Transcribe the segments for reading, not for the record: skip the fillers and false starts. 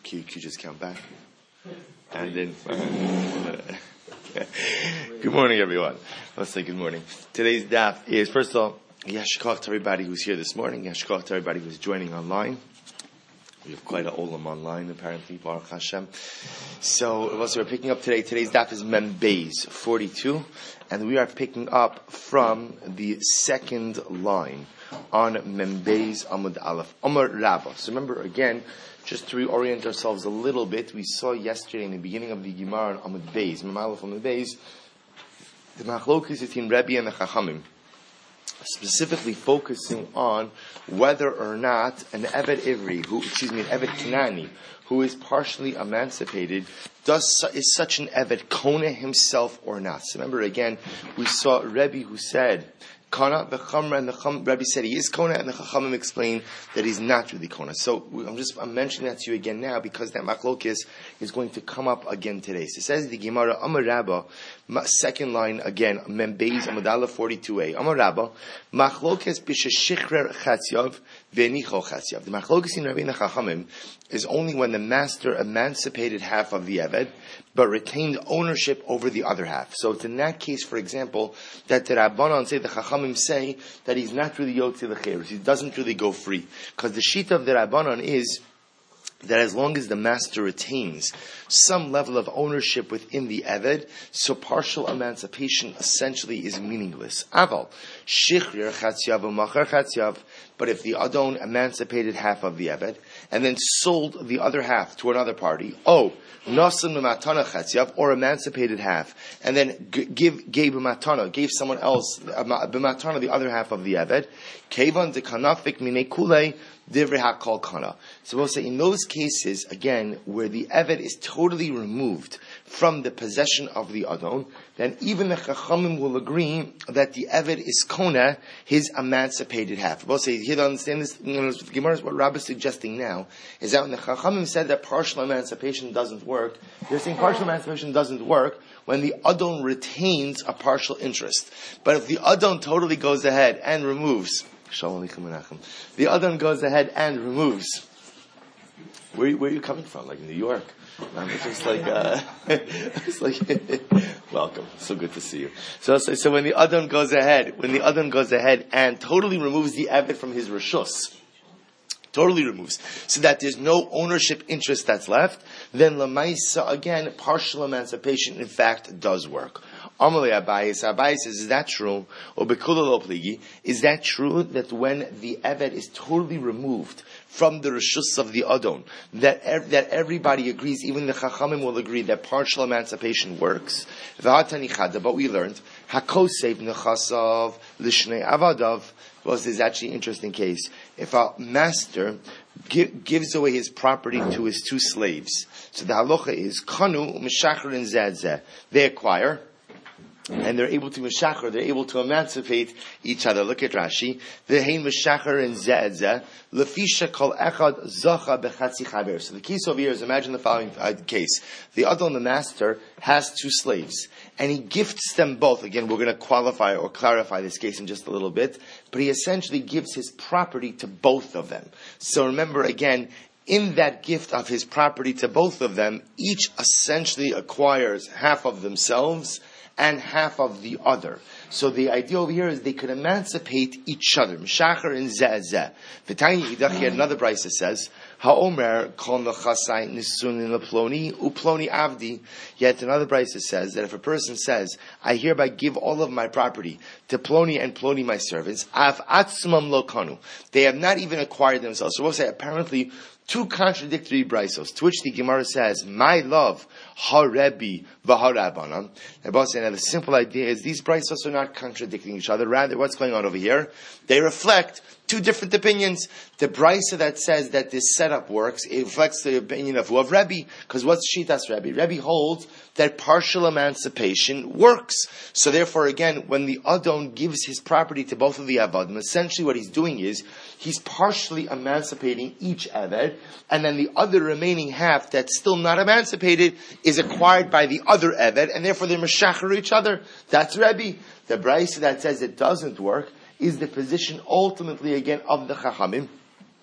Can you just count back? And then, good morning, everyone. Let's say good morning. Today's daf is, first of all, yashkach to everybody who's here this morning. Yashkach to everybody who's joining online. We have quite an olam online, apparently, Baruch Hashem. So, we're picking up today. Today's daf is Mem Beis 42, and we are picking up from the second line on Mem Beis Amud Aleph. Amar Rabba. So remember, again, just to reorient ourselves a little bit, we saw yesterday in the beginning of the Gemara on Amud Beis, Mem Aleph Amud Beis, the machlokes between Rebbe and the Chachamim, specifically focusing on whether or not an Eved Ivri, an Eved Kanani, who is partially emancipated, is such an Eved Kona himself or not. So remember again, we saw Rebbe who said, Kana, Bechamra, and the Rebbe said he is Kona, and the Chachamim explained that he's not really Kona. So I'm mentioning that to you again now because that machlokes is going to come up again today. So it says the Gemara, Amar Rabba, second line again, Mem Beis Amud Aleph 42a. Amar Rabba, machlokes b'sheshikrer chatzyav v'enicho chatzyav. The machlokes in Rebbe and the Chachamim is only when the master emancipated half of the Eved, but retained ownership over the other half. So it's in that case, for example, that the Rabbanan say, the Chachamim say, that he's not really yotze l'cheres. He doesn't really go free. Because the shita of the Rabbanan is that as long as the master retains some level of ownership within the Eved, so partial emancipation essentially is meaningless. Aval, shichrir chatzyav u'machar chatzyav, but if the Adon emancipated half of the Eved, and then sold the other half to another party, nasan b'matana chatzyav, or emancipated half, and then gave b'matana, gave someone else b'matana the other half of the Eved, kevan dekanafik minei kulei, divrei hakol kana. So we'll say in those cases, again, where the Eved is totally removed from the possession of the Adon, then even the Chachamim will agree that the Eved is Kona, his emancipated half. We'll say, here to understand this, the Gemara is what Rabbi is suggesting now, is that when the Chachamim said that partial emancipation doesn't work, they're saying partial emancipation doesn't work when the Adon retains a partial interest. But if the Adon totally goes ahead and removes, the Adon goes ahead and removes. Where are you coming from? Like New York? It's like, welcome. So good to see you. So when the Adon goes ahead and totally removes the Eved from his reshus, totally removes, so that there's no ownership interest that's left, then Lamaisa, again, partial emancipation, in fact, does work. Amalei Abaye says, is that true? Or Bekula lo pligi, is that true that when the Eved is totally removed from the reshus of the Adon, that everybody agrees, even the Chachamim will agree that partial emancipation works? But we learned, Hakosev nechasav lishnei avadav. Well, this is actually an interesting case. If a master gives away his property to his two slaves, so the halacha is kanu mishacher and zeh. They acquire, and they're able to mishacher, they're able to emancipate each other. Look at Rashi. V'hein mishacher and zeh lefisha kol echad zacha bechatzi chaber. So the case over here is, imagine the following case: the Adon, the master, has two slaves, and he gifts them both. Again, we're going to qualify or clarify this case in just a little bit, but he essentially gives his property to both of them. So remember again, in that gift of his property to both of them, each essentially acquires half of themselves and half of the other. So the idea over here is they could emancipate each other. Mishacher and zeh. V'tanya idach, yet another brayso says, Ha'omer kol nechasai nisunin leploni uploni avdi. Yet another brayso says that if a person says, I hereby give all of my property to Ploni and Ploni my servants, av atzmam lo kanu. They have not even acquired themselves. So we'll say apparently two contradictory braysos, to which the Gemara says, my love, ha-Rebbe v'ha-Rabbanan. And both say, now the simple idea is these braysos are not contradicting each other. Rather, what's going on over here? They reflect two different opinions. The brayso that says that this setup works, it reflects the opinion of who? Of Rebbe. Because what's Shitas Rebbe? Rebbe holds that partial emancipation works. So therefore, again, when the Adon gives his property to both of the Avadim, essentially what he's doing is, he's partially emancipating each Eved, and then the other remaining half that's still not emancipated is acquired by the other Eved, and therefore they're meshacher each other. That's Rebbe. The brayso that says it doesn't work is the position ultimately again of the Chachamim,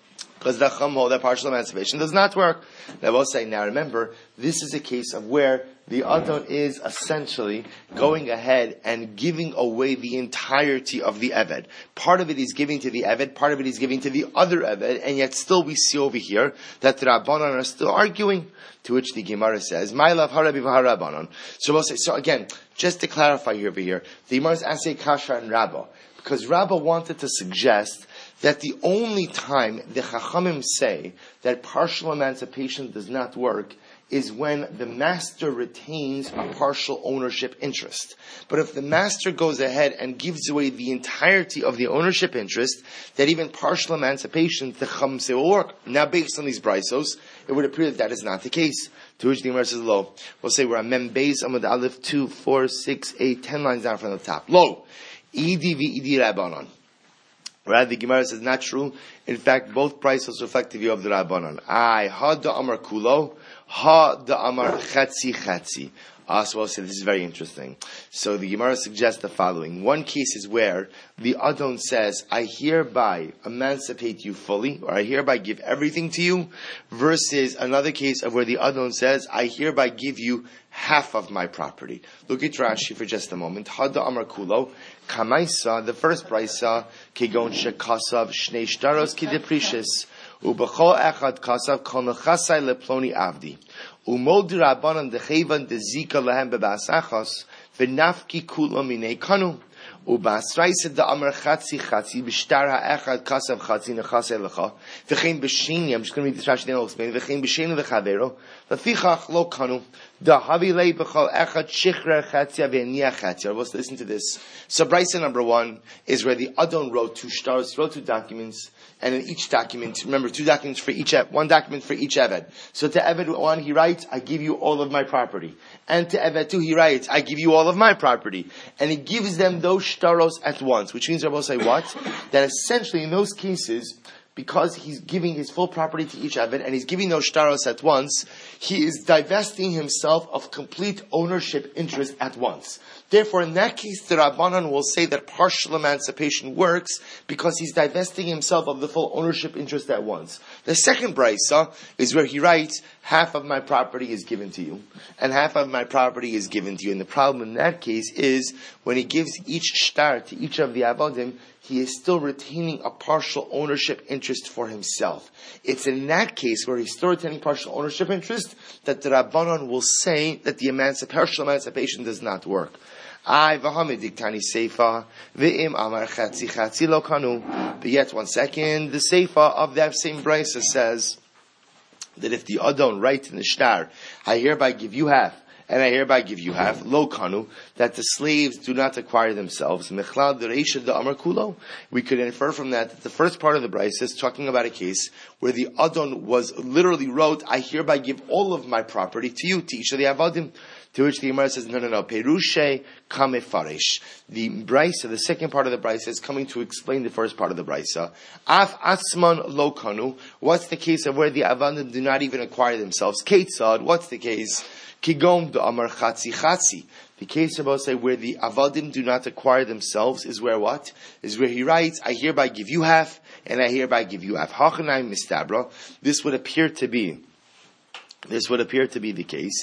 because the Chum hold that partial emancipation does not work. Now we'll say, now remember, this is a case of where the Adon is essentially going ahead and giving away the entirety of the Eved. Part of it is giving to the Eved, part of it is giving to the other Eved, and yet still we see over here that the Rabbanon are still arguing, to which the Gemara says, My love, Harabi v'Harabanon. So we'll say, so again, just to clarify here over here, the Gemara is asking Kasha and Rabbah, because Rabbah wanted to suggest that the only time the Chachamim say that partial emancipation does not work is when the master retains a partial ownership interest. But if the master goes ahead and gives away the entirety of the ownership interest, that even partial emancipation, the Chachamim say, will work. Now, based on these brisos, it would appear that that is not the case. To which the Gemara says, lo. We'll say we're on Mem Beis, Amud Aleph, 2, 4, 6, 8, 10 lines down from the top. Lo. Idi v'idi Rabbanon. Right? The Gemara says, not true. In fact, both brisos reflect the view of the Rabbanon. Ha da amar kulo. Ha da amar chatzi chatzi. So we'll say this is very interesting. So the Gemara suggests the following. One case is where the Adon says, I hereby emancipate you fully, or I hereby give everything to you, versus another case of where the Adon says, I hereby give you half of my property. Look at Rashi for just a moment. Hada amar kulo. Kamaisa, the first brisa, kegon shekasav shnei shtaros kideprishis. Ubachol echad kasav kol nechasai leploni avdi. Umod rabbanan dechevan dezika lehem bebasachos v'nafki kula minei kanu. Ubasraisa da amar chatzi chatzi b'shtar ha'echad kasav chatzi nechasei lecha v'chein b'sheni, I'm just going to read this Rashi, then I'll explain, v'chein b'sheni v'chavero v'fichach lo kanu da havilei b'chol echad shichra chatzia v'eniya chatzia. Let's listen to this. So brisa number 1 is where the Adon wrote 2 stars, he wrote 2 documents, and in each document, remember, 2 documents for each, 1 document for each Eved. So to Eved 1, he writes, I give you all of my property. And to Eved 2, he writes, I give you all of my property. And he gives them those shtaros at once, which means, Rabbi say what? That essentially in those cases, because he's giving his full property to each Eved, and he's giving those shtaros at once, he is divesting himself of complete ownership interest at once. Therefore, in that case, the Rabbanan will say that partial emancipation works because he's divesting himself of the full ownership interest at once. The second brisa is where he writes, half of my property is given to you, and half of my property is given to you. And the problem in that case is, when he gives each shtar to each of the avodim, he is still retaining a partial ownership interest for himself. It's in that case where he's still retaining partial ownership interest that the Rabbanan will say that the partial emancipation does not work. But yet, 1 second, the Seifa of that same brisa says that if the Adon writes in the shtar, I hereby give you half, and I hereby give you half, lo kanu, that the slaves do not acquire themselves. Mechlal dereisha da amar kulo. We could infer from that the first part of the brisa is talking about a case where the Adon was literally wrote, I hereby give all of my property to you, to each of the avadim. To which the Gemara says, no. Perushe kame farish. The brisa, the second part of the brisa, is coming to explain the first part of the brisa. Af asman lo kanu. What's the case of where the avadim do not even acquire themselves? Ketzad. What's the case? Kigom do amar chatzi chatzi. The case about say where the avadim do not acquire themselves is where what? Is where he writes, I hereby give you half, and I hereby give you half. Hachanai mistabra. This would appear to be the case.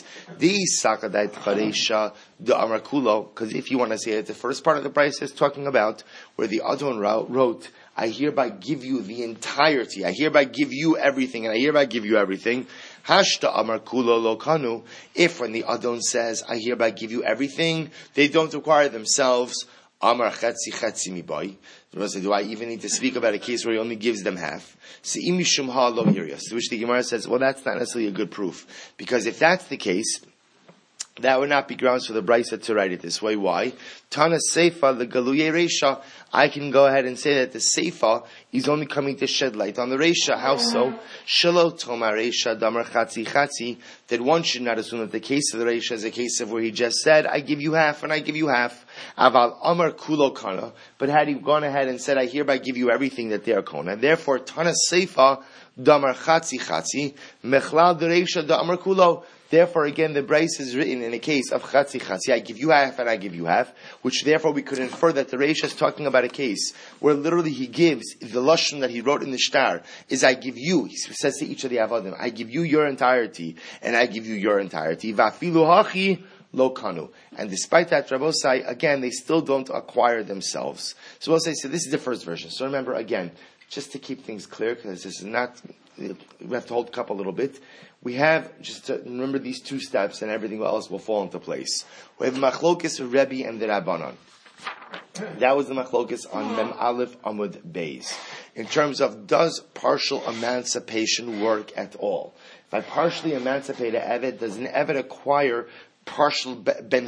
Because if you want to say it, the first part of the brisa is talking about where the Adon wrote, I hereby give you the entirety, I hereby give you everything, and I hereby give you everything. Hashta amar kulo lo kanu. If when the Adon says, I hereby give you everything, they don't acquire themselves, amar chetzi chetzi mibai. Do I even need to speak about a case where he only gives them half? To which the Gemara says, well, that's not necessarily a good proof. Because if that's the case, that would not be grounds for the brisa to write it this way. Why? Tana Seifa, the Galuye Reisha, I can go ahead and say that the Seifa is only coming to shed light on the Reisha. How so? Shalo Toma Reisha Damar Chatzi Chatzi, that one should not assume that the case of the Reisha is a case of where he just said, I give you half and I give you half. Aval Amar Kulo Kana. But had he gone ahead and said, I hereby give you everything that they are Kona. Therefore, Tana Seifa Damar Chatzi Chatzi, Mechlal the Reisha Damar Kulo. Therefore, again, the Bryce is written in a case of chatzi chatzi. I give you half and I give you half, which therefore we could infer that the Reish is talking about a case where literally he gives the lashon that he wrote in the shtar is I give you. He says to each of the avodim, I give you your entirety and I give you your entirety. Vafilu hachi lo kanu. And despite that, Rabbosai, again, they still don't acquire themselves. So we'll say, so this is the first version. So remember, again, just to keep things clear, because this is not, we have to hold cup a little bit. We have, just to remember these two steps and everything else will fall into place. We have Machlokes, Rebbe, and the Rabbanon. That was the Machlokes on Mem Aleph Amud Beis. In terms of, does partial emancipation work at all? If I partially emancipate an Eved, does an Eved acquire partial ben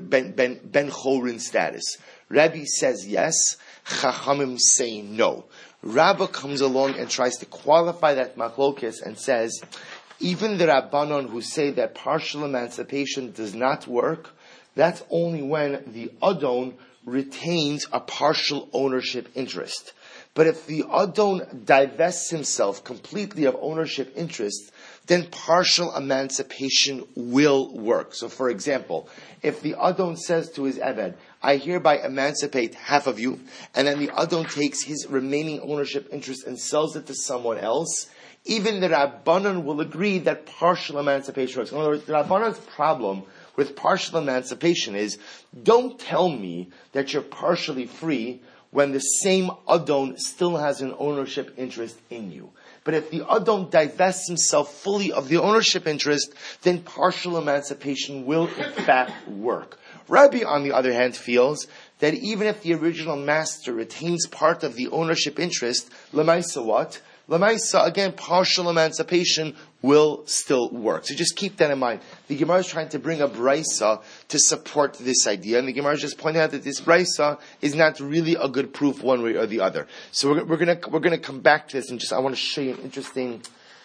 chorin status? Rebbe says yes. Chachamim say no. Rabbah comes along and tries to qualify that machlokes and says, even the Rabbanon who say that partial emancipation does not work, that's only when the Adon retains a partial ownership interest. But if the Adon divests himself completely of ownership interest, then partial emancipation will work. So for example, if the Adon says to his Eved, I hereby emancipate half of you, and then the Adon takes his remaining ownership interest and sells it to someone else, even the Rabbanon will agree that partial emancipation works. In other words, the Rabbanon's problem with partial emancipation is, don't tell me that you're partially free when the same Adon still has an ownership interest in you. But if the Adon divests himself fully of the ownership interest, then partial emancipation will in fact work. Rabbi, on the other hand, feels that even if the original master retains part of the ownership interest, Lamaisa what? Lamaisa, again, partial emancipation will still work. So just keep that in mind. The Gemara is trying to bring a brisa to support this idea, and the Gemara is just pointing out that this brisa is not really a good proof one way or the other. So we're gonna come back to this, and I want to show you an interesting.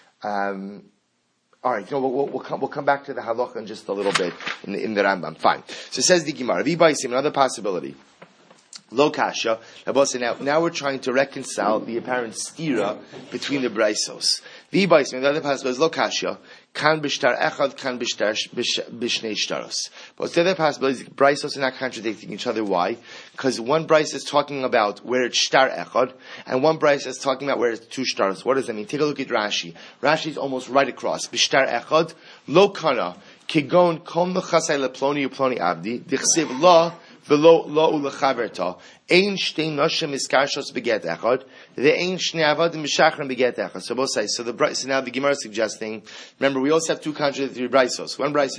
All right, we'll come back to the halacha in just a little bit in the Rambam. Fine. So it says the Gemara, V'baisim, another possibility. Lo kasha. Now we're trying to reconcile the apparent stira between the braisos. V'baisim, the other possibility is lo kasha. Kan b'shtar echad, kan b'shtar b'shnei shtaros. But the other possibility is braisos are not contradicting each other. Why? Because one brais is talking about where it's shtar echad, and one brais is talking about where it's two shtaros. What does that mean? Take a look at Rashi. Rashi is almost right across. B'shtar echad, lo kana, kigon kom l'chasai leploni uploni abdi, dichsiv la, v'lo lo u'lechaverta. Ein shtei noshem iskarshos beget echad, ve'ein shnei avadim b'shachrim beget echad. So both sides. So now the Gemara is suggesting, remember we also have two contradictory braisos. One brisa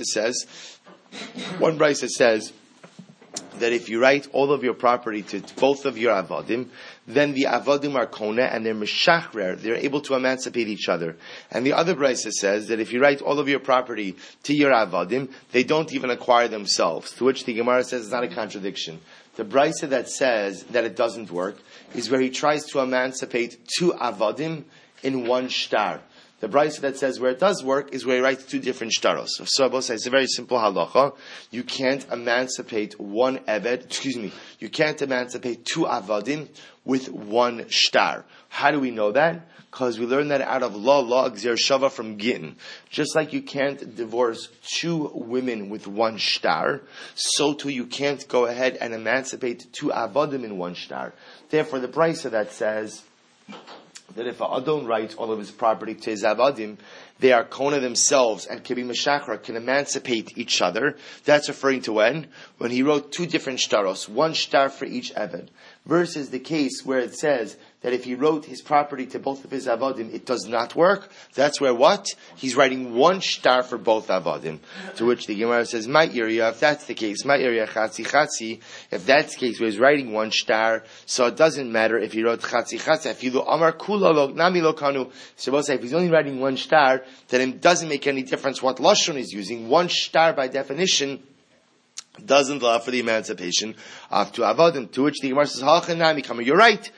says that if you write all of your property to both of your avadim, then the avadim are kona and they're meshachrer, they're able to emancipate each other. And the other brisa says that if you write all of your property to your avadim, they don't even acquire themselves. To which the Gemara says it's not a contradiction. The brisa that says that it doesn't work is where he tries to emancipate two avadim in one shtar. The brisa that says where it does work is where he writes two different shtaros. So I will say it's a very simple halacha. You can't emancipate one eved, you can't emancipate two avadim with one shtar. How do we know that? Because we learn that out of law gzer shava from Gittin. Just like you can't divorce two women with one shtar, so too you can't go ahead and emancipate two avadim in one shtar. Therefore, the brisa that says that if an Adon writes all of his property to his avadim, they are kona themselves and can be meshachar, can emancipate each other. That's referring to when he wrote two different shtaros, one shtar for each eved, versus the case where it says that if he wrote his property to both of his avadim, it does not work. That's where what? He's writing one shtar for both avadim. To which the Gemara says, my area, if that's the case, my area chatzi chatzi, if that's the case where he's writing one shtar, so it doesn't matter if he wrote chatzi chatzi. If you do amar kula lo nami lo kanu, so we'll say if he's only writing one shtar, then it doesn't make any difference what lashon is using. One shtar by definition doesn't allow for the emancipation of two avadim. To which the Gemara says, you're right.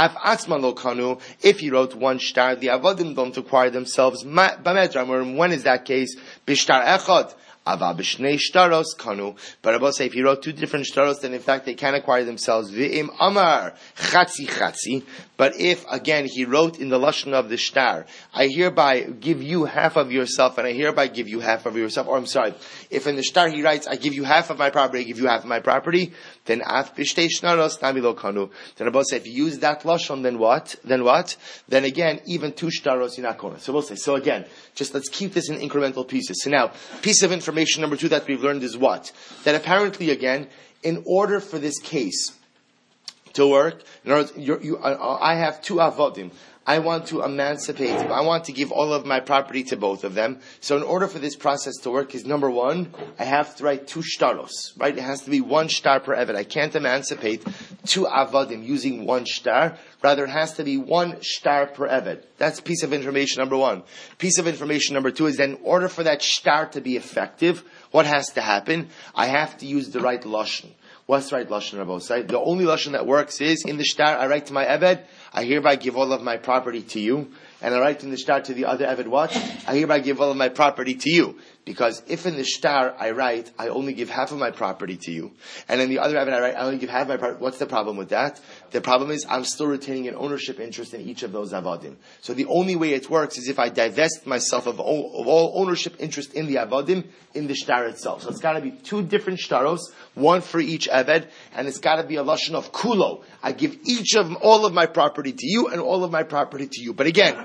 If he wrote one shtar, the avadim don't acquire themselves. When is that case? Bishtar echad. Ava b'shnei shtaros kanu. But Rabbi say if he wrote two different shtaros, then in fact they can acquire themselves. V'im amar chatzi chatzi. But if again he wrote in the lashon of the shtar, I hereby give you half of yourself, and I hereby give you half of yourself. Or I'm sorry, if in the shtar he writes, I give you half of my property, I give you half of my property, then af b'shtei shtaros nami lo kanu. Then Rabbi say if you use that lashon, then what? Then again, even two shtaros you're not going to. So we'll say. So again, just let's keep this in incremental pieces. So now, piece of information number 2 that we've learned is what? That apparently, again, in order for this case to work, in other words, I have two avodim. I want to emancipate. I want to give all of my property to both of them. So in order for this process to work is number 1, I have to write two shtaros, right? It has to be one shtar per eved. I can't emancipate two avodim using one shtar. Rather, it has to be one shtar per eved. That's piece of information number 1. Piece of information number 2 is then in order for that shtar to be effective, what has to happen? I have to use the right lashon. What's the right lashon, Rabbi Osai? The only lashon that works is in the shtar. I write to my eved, I hereby give all of my property to you, and I write in the shtar to the other eved what? I hereby give all of my property to you. Because if in the shtar I write, I only give half of my property to you, and in the other eved I write, I only give half of my property. What's the problem with that? The problem is I'm still retaining an ownership interest in each of those avodim. So the only way it works is if I divest myself of all ownership interest in the avodim in the shtar itself. So it's got to be two different shtaros, one for each eved, and it's got to be a lashon of kulo. I give all of my property to you and all of my property to you. But again,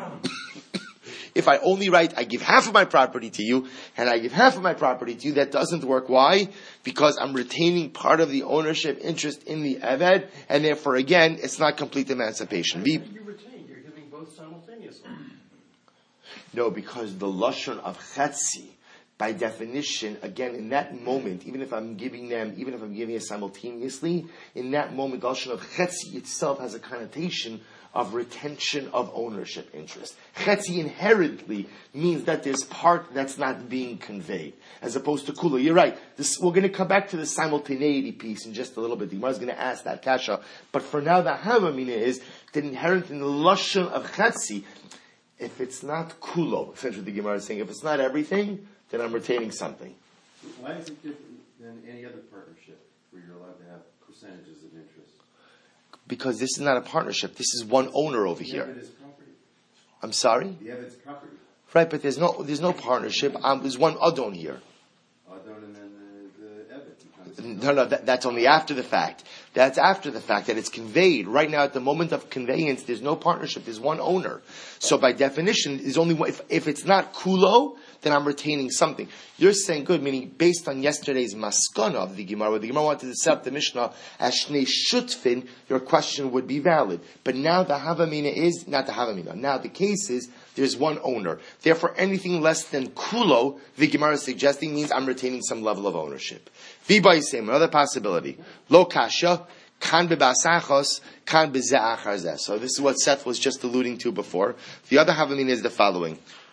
if I only write, I give half of my property to you, and I give half of my property to you, that doesn't work. Why? Because I'm retaining part of the ownership interest in the eved, and therefore, again, it's not complete emancipation. You retain, you're giving both simultaneously. No, because the lashon of chetzi, by definition, again, in that moment, even if I'm giving it simultaneously, in that moment, the lashon of chetzi itself has a connotation of retention of ownership interest. Chetzi inherently means that there's part that's not being conveyed, as opposed to kula. You're right. We're going to come back to the simultaneity piece in just a little bit. The Gemara is going to ask that kasha. But for now, the havamina is that inherent in the lashon of chetzi, if it's not kulo, essentially the Gemara is saying, if it's not everything, then I'm retaining something. Why is it different than any other partnership where you're allowed to have percentages of interest? Because this is not a partnership. This is one owner over here. The Evid is property. I'm sorry? The Evid's property. Right, but there's no partnership. There's one Adon here. Adon and then the Evid. No, that's only after the fact. That's after the fact that it's conveyed. Right now, at the moment of conveyance, there's no partnership. There's one owner. So by definition, there's only one. If it's not kulo, then I'm retaining something. You're saying good, meaning based on yesterday's maskana of the Gemara, where the Gemara wanted to set up the Mishnah as shnei shutfin, your question would be valid. But now the havamina is, not the havamina, now the case is, there's one owner. Therefore, anything less than kulo, the Gemara is suggesting, means I'm retaining some level of ownership. V'bayisem, another possibility. Lo kasha, kan bebasachos, kan beze'achar zeh. So this is what Seth was just alluding to before. The other havamina is the following.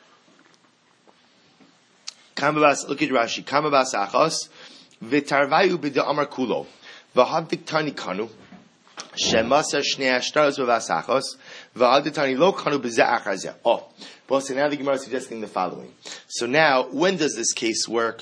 Look at Rashi. Kamabas achos v'tarvayu b'da amar kulo v'hadik tani kanu shemasar shnei ashtaros v'vas achos v'hadik tani lo kanu b'zeh achar zeh. Oh, well, so now the Gemara is suggesting the following. So now, when does this case work?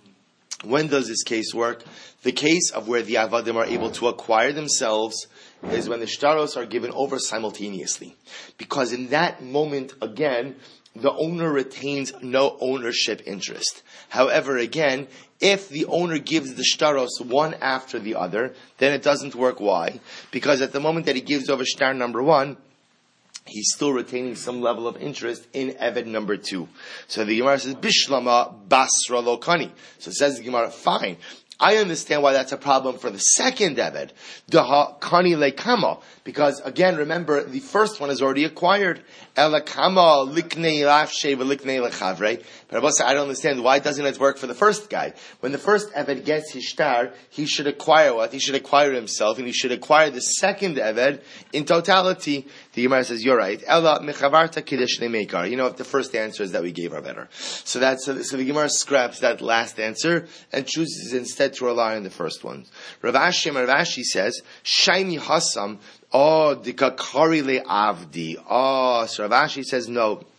The case of where the avadim are able to acquire themselves is when the shtaros are given over simultaneously, because in that moment, again, the owner retains no ownership interest. However, again, if the owner gives the shtaros one after the other, then it doesn't work. Why? Because at the moment that he gives over shtar number 1, he's still retaining some level of interest in Eved number 2. So the Gemara says, Bishlama Basra Lokani. So it says the Gemara, fine. I understand why that's a problem for the second Eved, Daha Kani Lekama, because again, remember, the first one is already acquired. Elakama Liknei Lafshe Veliknei Lechavre. But I don't understand, why doesn't it work for the first guy? When the first Eved gets his shtar, he should acquire what? He should acquire himself, and he should acquire the second Eved in totality. The Gemara says, you're right. Ela Mechavarta Kiddush Nemeikar. You know, if the first answers that we gave are better. So the Gemara scraps that last answer and chooses instead to rely on the first one. Rav Ashi says, Shaini Hasam, dikakari le avdi. So Rav Ashi says, no,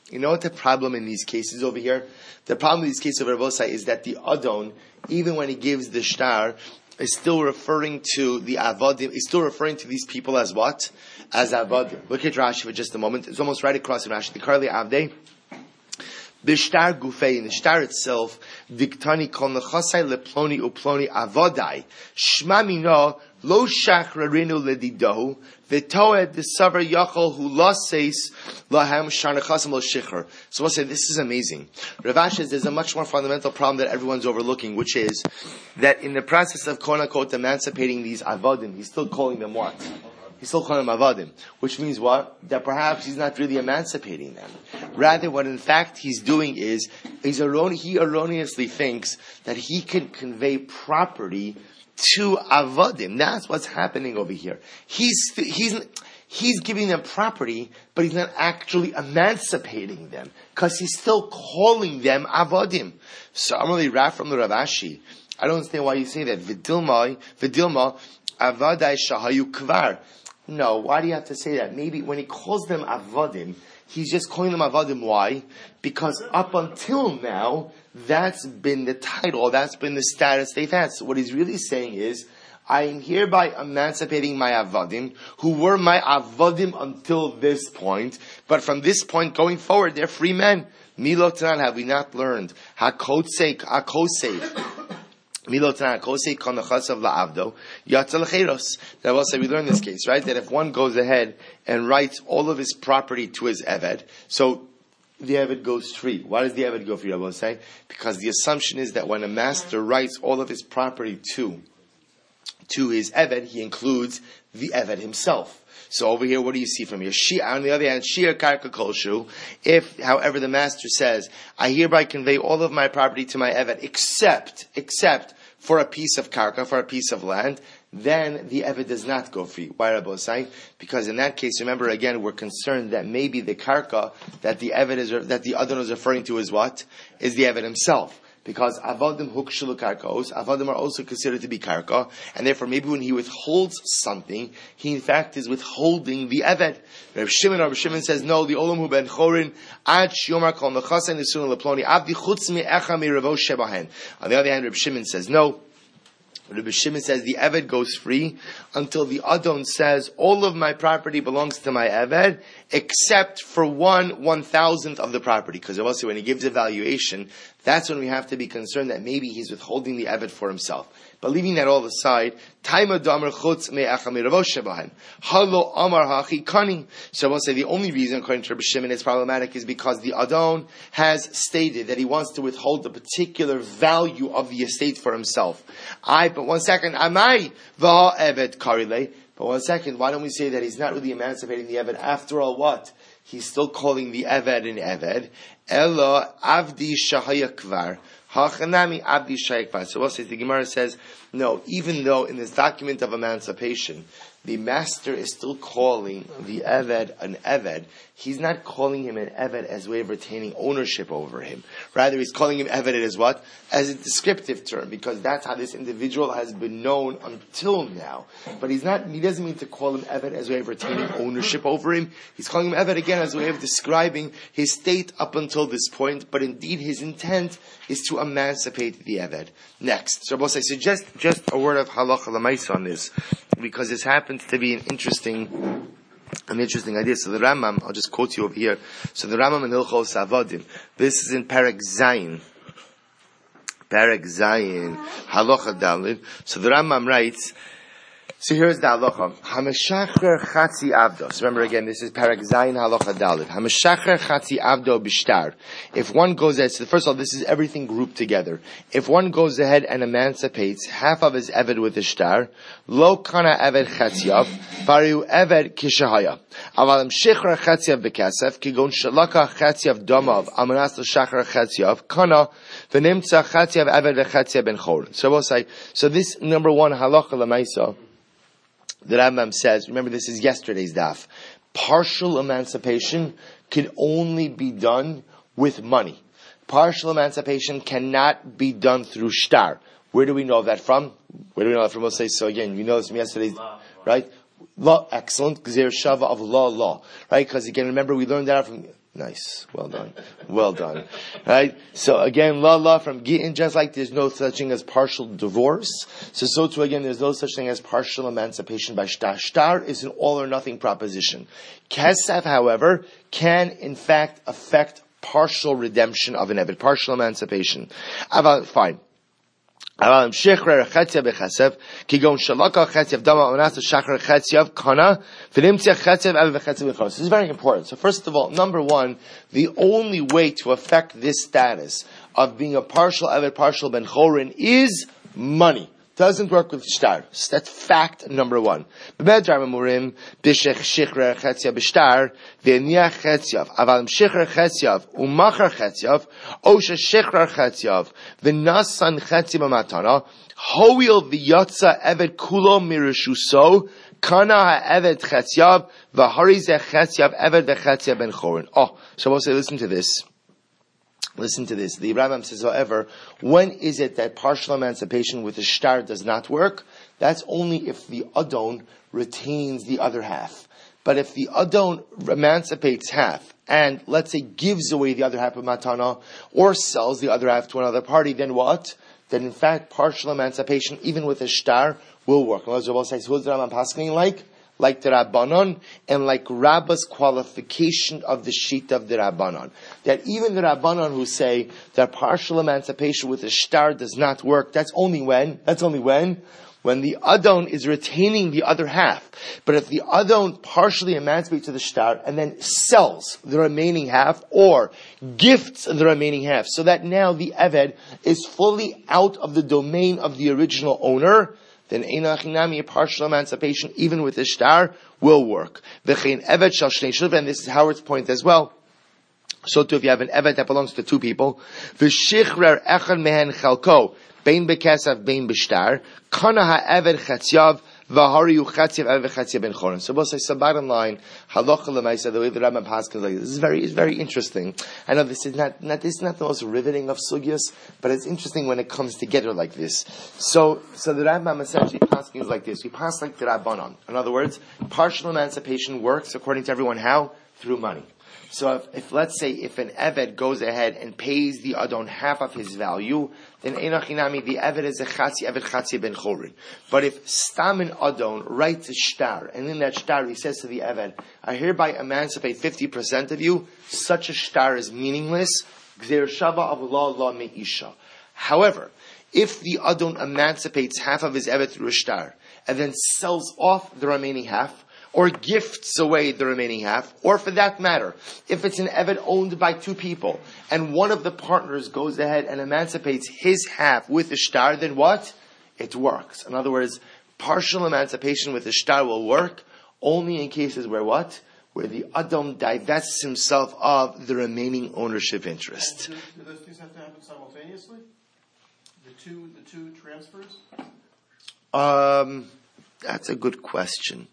You know what the problem in these cases over here? The problem in these cases of Rabosai is that the Adon, even when he gives the shtar, is still referring to the Avodim, is still referring to these people as what? As Avodim. Look at Rashi for just a moment. It's almost right across in Rashi. The Karli Avdei. The shtar gufei, in the shtar itself, diktani kol nechasai leploni uploni avodai, shma mino lo shachrarinu ledidohu, v'toed v'savar yachol hu laseis lahem sharnechasim lo shichar. So we'll say, this is amazing. Rav Ashi says there's a much more fundamental problem that everyone's overlooking, which is that in the process of quote unquote emancipating these avodim, he's still calling them what? He's still calling them avadim, which means what? That perhaps he's not really emancipating them. Rather, what in fact he's doing is, he erroneously thinks that he can convey property to avadim. That's what's happening over here. He's giving them property, but he's not actually emancipating them, because he's still calling them avadim. So I'm really Raf from the Rav Ashi. I don't understand why you say that. Vidilma, avadai shahayu kvar. No, why do you have to say that? Maybe when he calls them avodim, he's just calling them avodim. Why? Because up until now, that's been the title, that's been the status they've had. So what he's really saying is, I am hereby emancipating my avodim, who were my avodim until this point, but from this point going forward, they're free men. Milotan, have we not learned? Hakosei. That will say we learn this case, right? That if one goes ahead and writes all of his property to his Eved, so the Eved goes free. Why does the Eved go free, I will say? Because the assumption is that when a master writes all of his property to his Eved, he includes the Eved himself. So over here, what do you see from here? On the other hand, Shir Karka Kolshu, if, however, the master says, I hereby convey all of my property to my Eved, except for a piece of karka, for a piece of land, then the Eved does not go free. Why, Rabbi Osai? Because in that case, remember again, we're concerned that maybe the karka that the Adon is referring to is what? Is the Eved himself. Because avodim hukshalu karkaos, avodim are also considered to be karka, and therefore maybe when he withholds something, he in fact is withholding the Eved. Rav Shimon says, no, the olam hu ben chorin, ad shiomar kol nechasen nesun leploni, avdi chutz me'echa mi ravo shebahen. On the other hand, Rav Shimon says, no. Rabbi Shimon says the Eved goes free until the Adon says all of my property belongs to my Eved except for 1/1000th of the property. Because also when he gives a valuation, that's when we have to be concerned that maybe he's withholding the Eved for himself. But leaving that all aside, Taima Damar Chutz Me'acha Miravo Shebahen. Halo Amar Hachi Kani. So we'll say the only reason, according to Rabbi Shimon, it's problematic is because the Adon has stated that he wants to withhold the particular value of the estate for himself. But one second, Amai Vaha Evet Karile. But one second, why don't we say that he's not really emancipating the Eved? After all, what? He's still calling the Eved an Eved. Ella Avdi Shahaya Kvar. Hachanami Abdi Shaykvar. So what says the Gemara says, no, even though in this document of emancipation, the master is still calling the Eved an Eved, he's not calling him an Eved as a way of retaining ownership over him. Rather, he's calling him Eved as what? As a descriptive term, because that's how this individual has been known until now. But he doesn't mean to call him Eved as a way of retaining ownership over him. He's calling him Eved again as a way of describing his state up until this point, but indeed his intent is to emancipate the Eved. Next. So I'll say, just a word of halacha l'maisa on this, because this happens to be an interesting idea. So the Rambam, I'll just quote you over here. So the Rambam in Hilchos Avadim, this is in Perek Zayin, halacha dalid. So the Rambam writes, so here's the halacha. Hameshacher chatzi avdo. So remember again, this is Perek Zayin halacha dalid. Hameshacher chatzi avdo b'shtar. If one goes ahead, so first of all, this is everything grouped together. If one goes ahead and emancipates half of his eved with a shtar, lo kana eved chatziav, variu eved kishahaya. Avalim shechar chatziav b'kasef, kigon shalaka chatziav domav, amanas l'shachar chatziav, kana v'nimtza chatziav eved v'chatziav ben chor. So we'll say, so this number one halacha l'maisa, the Rambam says, remember this is yesterday's daf, partial emancipation can only be done with money. Partial emancipation cannot be done through shtar. Where do we know that from? We'll say, so again, we know this from yesterday's, right? Law, excellent. Gzeir shava of law. Right? Because again, remember we learned that from, nice. Well done. Well done. Right? So again, law from Gittin, just like there's no such thing as partial divorce. So too again, there's no such thing as partial emancipation by shtar. Shtar is an all or nothing proposition. Kesef, however, can in fact affect partial redemption of an eved, partial emancipation. Fine. This is very important. So first of all, number one, the only way to affect this status of being a partial eved, partial ben chorin is money. Doesn't work with shtar. So that's fact number one. But the nasan chetziv matana hoil v'yatsa eved kulo mirishuso kana ha'eved chetziv v'harize chetziv eved v'chetziv ben chorin. Oh, so we'll say, listen to this. Listen to this. The Rambam says, however, when is it that partial emancipation with the shtar does not work? That's only if the adon retains the other half. But if the adon emancipates half and, let's say, gives away the other half of matana or sells the other half to another party, then what? Then in fact, partial emancipation, even with a shtar, will work. And Rabbi says, who's the Rambam paskening like? Like the Rabbanon, and like Rabba's qualification of the sheet of the Rabbanon. That even the Rabbanon who say that partial emancipation with a shtar does not work, that's only when the Adon is retaining the other half. But if the Adon partially emancipates to the shtar and then sells the remaining half or gifts the remaining half, so that now the Eved is fully out of the domain of the original owner, then Einachinami, a partial emancipation, even with the shtar, will work. V'chein evet shal shnei shuvah, and this is Howard's point as well. So too, if you have an evet that belongs to two people, v'shichrer echad mehen chalko, bein bekesav, bein b'shtar, kana ha'eved chetziav, v'hariyu chetziav eved chetziav ben chorin. So we'll say, so bottom line, halacha l'maisa, the way the Rambam Paskin like this is very interesting. I know this is not the most riveting of sugyas, but it's interesting when it comes together like this. So the Rambam essentially Paskin is like this. We pass like the Rabbanon. In other words, partial emancipation works according to everyone how? Through money. So if let's say if an Eved goes ahead and pays the Adon half of his value, then Einachinami, the Eved is a Chatzi Eved Chatzi ben Chorin. But if Stam and Adon writes a shtar, and in that shtar he says to the Eved, I hereby emancipate 50% of you, such a shtar is meaningless. Gzeir shava of la me'isha. However, if the Adon emancipates half of his Eved through a shtar, and then sells off the remaining half, or gifts away the remaining half, or for that matter, if it's an Eved owned by two people, and one of the partners goes ahead and emancipates his half with the shtar, then what? It works. In other words, partial emancipation with the shtar will work only in cases where what? Where the Adam divests himself of the remaining ownership interest. Do those things have to happen simultaneously? The two transfers? That's a good question.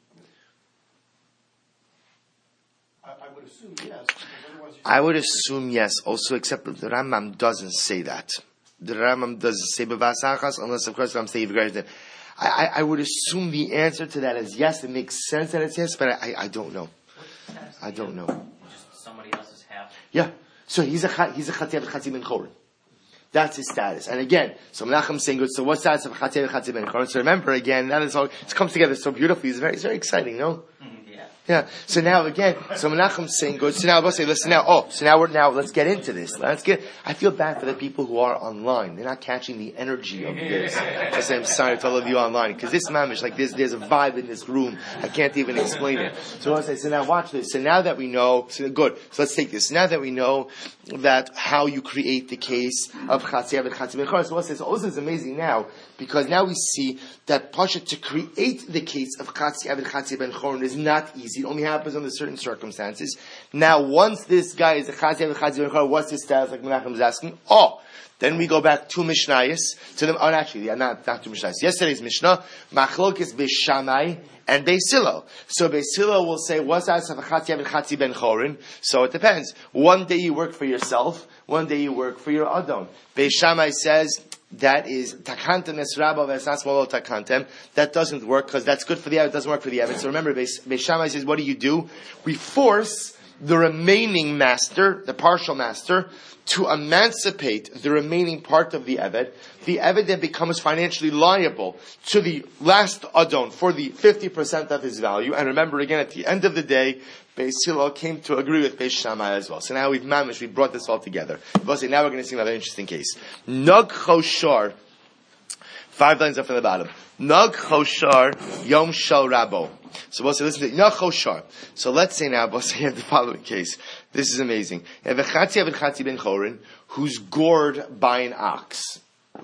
I would assume yes. I would assume yes, also, except that the Rambam doesn't say that. The Rambam doesn't say b'vasachas, unless of course I'm saying that. I would assume the answer to that is yes. It makes sense that it's yes, but I don't know. I don't know. Just somebody else's half. Yeah. So he's a Chatzi ben Chorin. That's his status. And again, so Menachem saying good. So what's status of Chatzi ben Chorin? So remember again, that is all. It comes together so beautifully. It's very exciting, no? Yeah. So now again, so Menachem's saying good. So now we'll say, listen now. Let's get into this. I feel bad for the people who are online. They're not catching the energy of this. I say I'm sorry to all of you online because this mamish, like there's a vibe in this room. I can't even explain it. So I say, so now watch this. So now that we know, so good. So let's take this. Now that we know that how you create the case of Chatzi Eved Chatzi ben Chorin. So we'll say, so also is amazing now because now we see that Pasha to create the case of Chatzi Eved Chatzi ben Chorin is not easy. It only happens under certain circumstances. Now, once this guy is a Chatzi Eved Chatzi ben Chorin, what's his status? Like Menachem is asking. Then we go back to Mishnayos, to them. Not to Mishnayos. Yesterday's Mishnah, Machlokes Beishamai and Beis Hillel. So Beis Hillel will say, what's that of a Chatzi Eved Chatzi ben Chorin? So it depends. One day you work for yourself, one day you work for your Adon. Beis Shammai says, that is takantem nesrabo v'esasmolo takantem. That doesn't work because that's good for the Eved, doesn't work for the Eved. So remember, Beis Shammai says, what do? We force the remaining master, the partial master, to emancipate the remaining part of the Eved. The Eved then becomes financially liable to the last Adon for the 50% of his value. And remember again, at the end of the day, Beis Hillel came to agree with Beis Shammai as well. So now we brought this all together. Now we're going to see another interesting case. Nag Choshar, 5 lines up from the bottom. Nag Choshar Yom Shal Rabo. So we'll say, listen to Nag Choshar. So let's say now, we'll say the following case. This is amazing. Evechatzi ben Chorin, who's gored by an ox.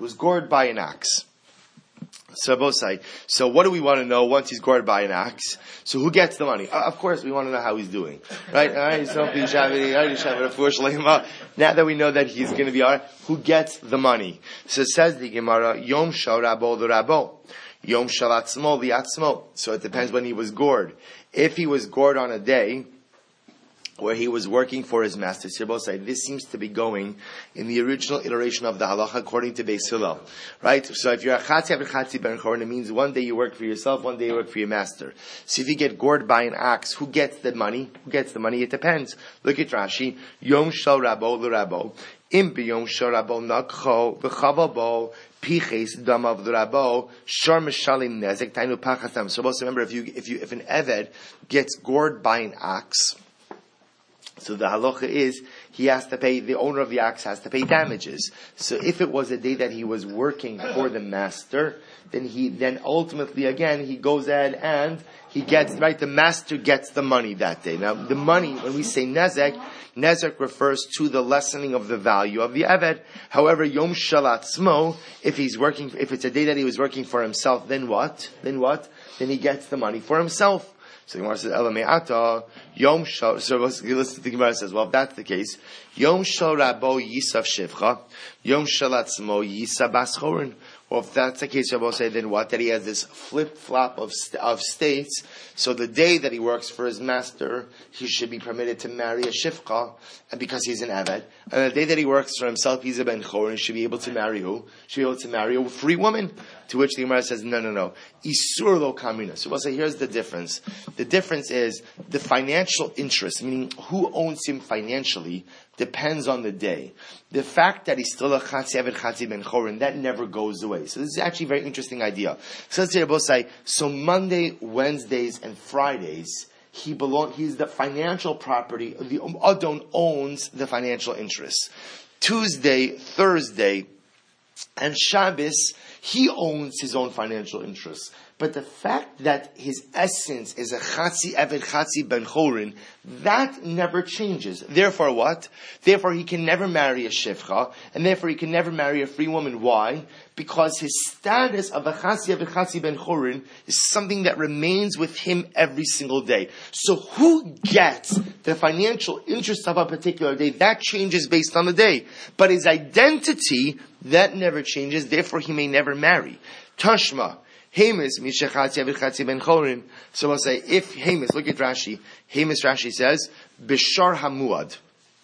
So both say, so what do we want to know once he's gored by an ox? So who gets the money? Of course, we want to know how he's doing. Right? Now that we know that he's going to be alright, who gets the money? So it says the Gemara, Yom Shal Rabo l'Rabo. Yom Shal Atzmo l'Atzmo. So it depends when he was gored. If he was gored on a day where he was working for his master, Sirbosai, this seems to be going in the original iteration of the halacha according to Beis Hillel. Right? So if you're a chatzi ben chorin, it means one day you work for yourself, one day you work for your master. So if you get gored by an ox, who gets the money? It depends. Look at Rashi. Yom shal rabo l'rabo. Im b'yom shal rabo nakcho v'chavabo piches damav l'rabo shar mishalim nezek tainu pachasam. So also remember, if an eved gets gored by an ox, so the halacha is he has to pay, the owner of the ox has to pay damages. So if it was a day that he was working for the master, then ultimately again he goes ahead and he gets, right, the master gets the money that day. Now the money, when we say nezek refers to the lessening of the value of the eved. However, Yom Shalatzmo, if it's a day that he was working for himself, then what? Then he gets the money for himself. So the Gemara says, Elame'ata, Yom Shal, so listen to the Gemara says, well, if that's the case, Yom Shal Rabo Yisav Shivcha, Yom Shal Atzmo Yisav Bas Chorin. Well, if that's the case, I will say, then what? That he has this flip-flop of states. So the day that he works for his master, he should be permitted to marry a shivcha, because he's an aved. And the day that he works for himself, he's a ben chorin, should be able to marry who? Should be able to marry a free woman. To which the Gemara says, no. Isur lo kamina. So we'll say, here's the difference. The difference is the financial interest, meaning who owns him financially, depends on the day. The fact that he's still a chatzi ben chorin, that never goes away. So this is actually a very interesting idea. So let's say both say, so Monday, Wednesdays, and Fridays, he's the financial property, the Adon owns the financial interests. Tuesday, Thursday, and Shabbos, he owns his own financial interests. But the fact that his essence is a chatzi eved chatzi ben chorin, that never changes. Therefore what? Therefore he can never marry a shivcha, and therefore he can never marry a free woman. Why? Because his status of a chatzi eved chatzi ben chorin is something that remains with him every single day. So who gets the financial interest of a particular day? That changes based on the day. But his identity, that never changes, therefore he may never marry. Tashma. Hamas, Mishachatzi Avichatzi Ben Chorin. So we'll say, if Hamas, look at Rashi. Rashi says, Bishar Hamuad.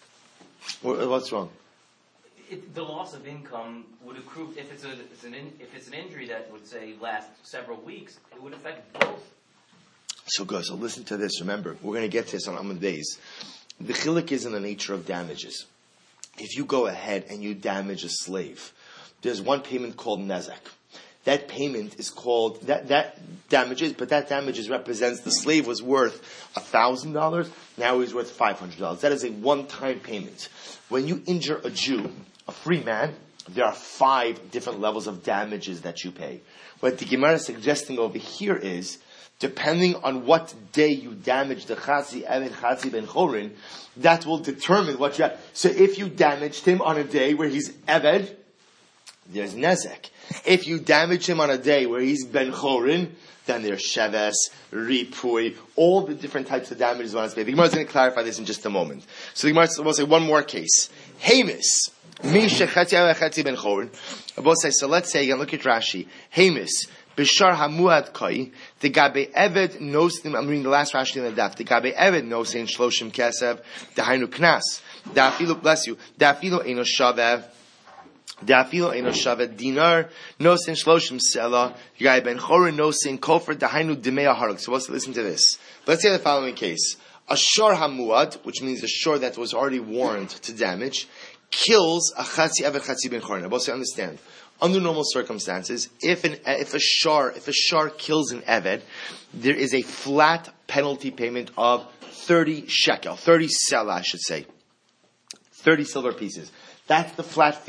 What's wrong? The loss of income would accrue, if it's an injury that would say last several weeks, it would affect both. So good. So listen to this. Remember, we're going to get to this on Amud Beis. The chiluk is in the nature of damages. If you go ahead and you damage a slave, there's one payment called nezek. That payment is called, that damages represents the slave was worth $1,000, now he's worth $500. That is a one-time payment. When you injure a Jew, a free man, there are 5 different levels of damages that you pay. What the Gemara is suggesting over here is, depending on what day you damage the Chatzi ben Chorin, that will determine what you have. So if you damaged him on a day where he's Eved, there's Nezek. If you damage him on a day where he's Ben Chorin, then there's Sheves, Ripui, all the different types of damages on his pay. The Gemara is going to clarify this in just a moment. So the Gemara will say one more case. Hamas, Misha Chatzi Ben Chorin. So let's say again, look at Rashi. Hamas, Bishar Hamuad Koi, the Gabe Eved Nosim, I'm reading the last Rashi in the Daf, the Gabe Eved Nosim Shloshim Kesev, the Hainu Knas, Dafilu, bless you, Dafilu Eno Shavev, Da'afilo eno shavet dinar nosin shloshim sela Yai ben chorin nosin kofer dahainu dimei harag. So let's listen to this. Let's say the following case: a shor hamuad, which means a shor that was already warned to damage, kills a chatzi eved chatzi ben chorin. I understand. Under normal circumstances, if a shar kills an eved, there is a flat penalty payment of 30 shekel, 30 sela, I should say, 30 silver pieces. That's the flat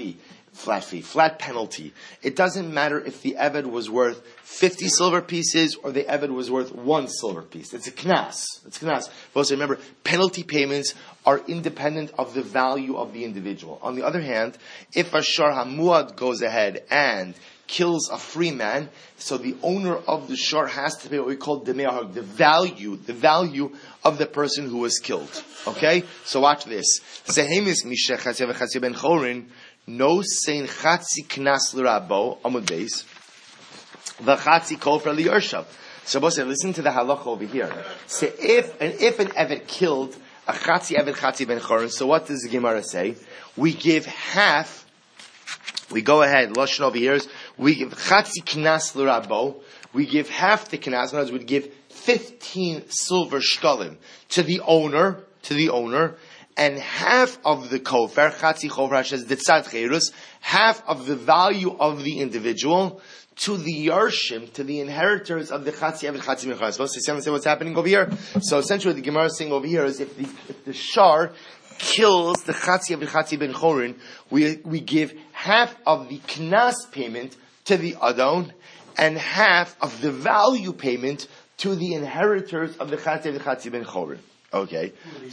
penalty. It doesn't matter if the eved was worth 50 silver pieces or the eved was worth 1 silver piece. It's a knas. But also remember, penalty payments are independent of the value of the individual. On the other hand, if a shar hamuad goes ahead and kills a free man, so the owner of the shar has to pay what we call demei harag, the value of the person who was killed. Okay? So watch this. Sehemis mishech chatzi v'chatzi ben chorin no sein chatzi knas l'rabo amud beis v'chatzi kofar li'ershav. So listen to the halacha over here. So if an eved killed a chatzi eved chatzi ben chorin, so what does the Gemara say? We give half. We go ahead, Lashon over here is, we give chatzi knas l'rabo, we give half the knas, in other words, we give 15 silver shkalim to the owner, and half of the kofer, chatzi kofer, says detzad cherus, half of the value of the individual, to the yarshim, to the inheritors of the chatzi eved chatzi ben chorin. So let's see what's happening over here. So essentially what the Gemara is saying over here is if the shar kills the chatzi eved chatzi ben chorin, we give half of the knas payment to the adon and half of the value payment to the inheritors of the chatzi eved chatzi ben chorin. Okay.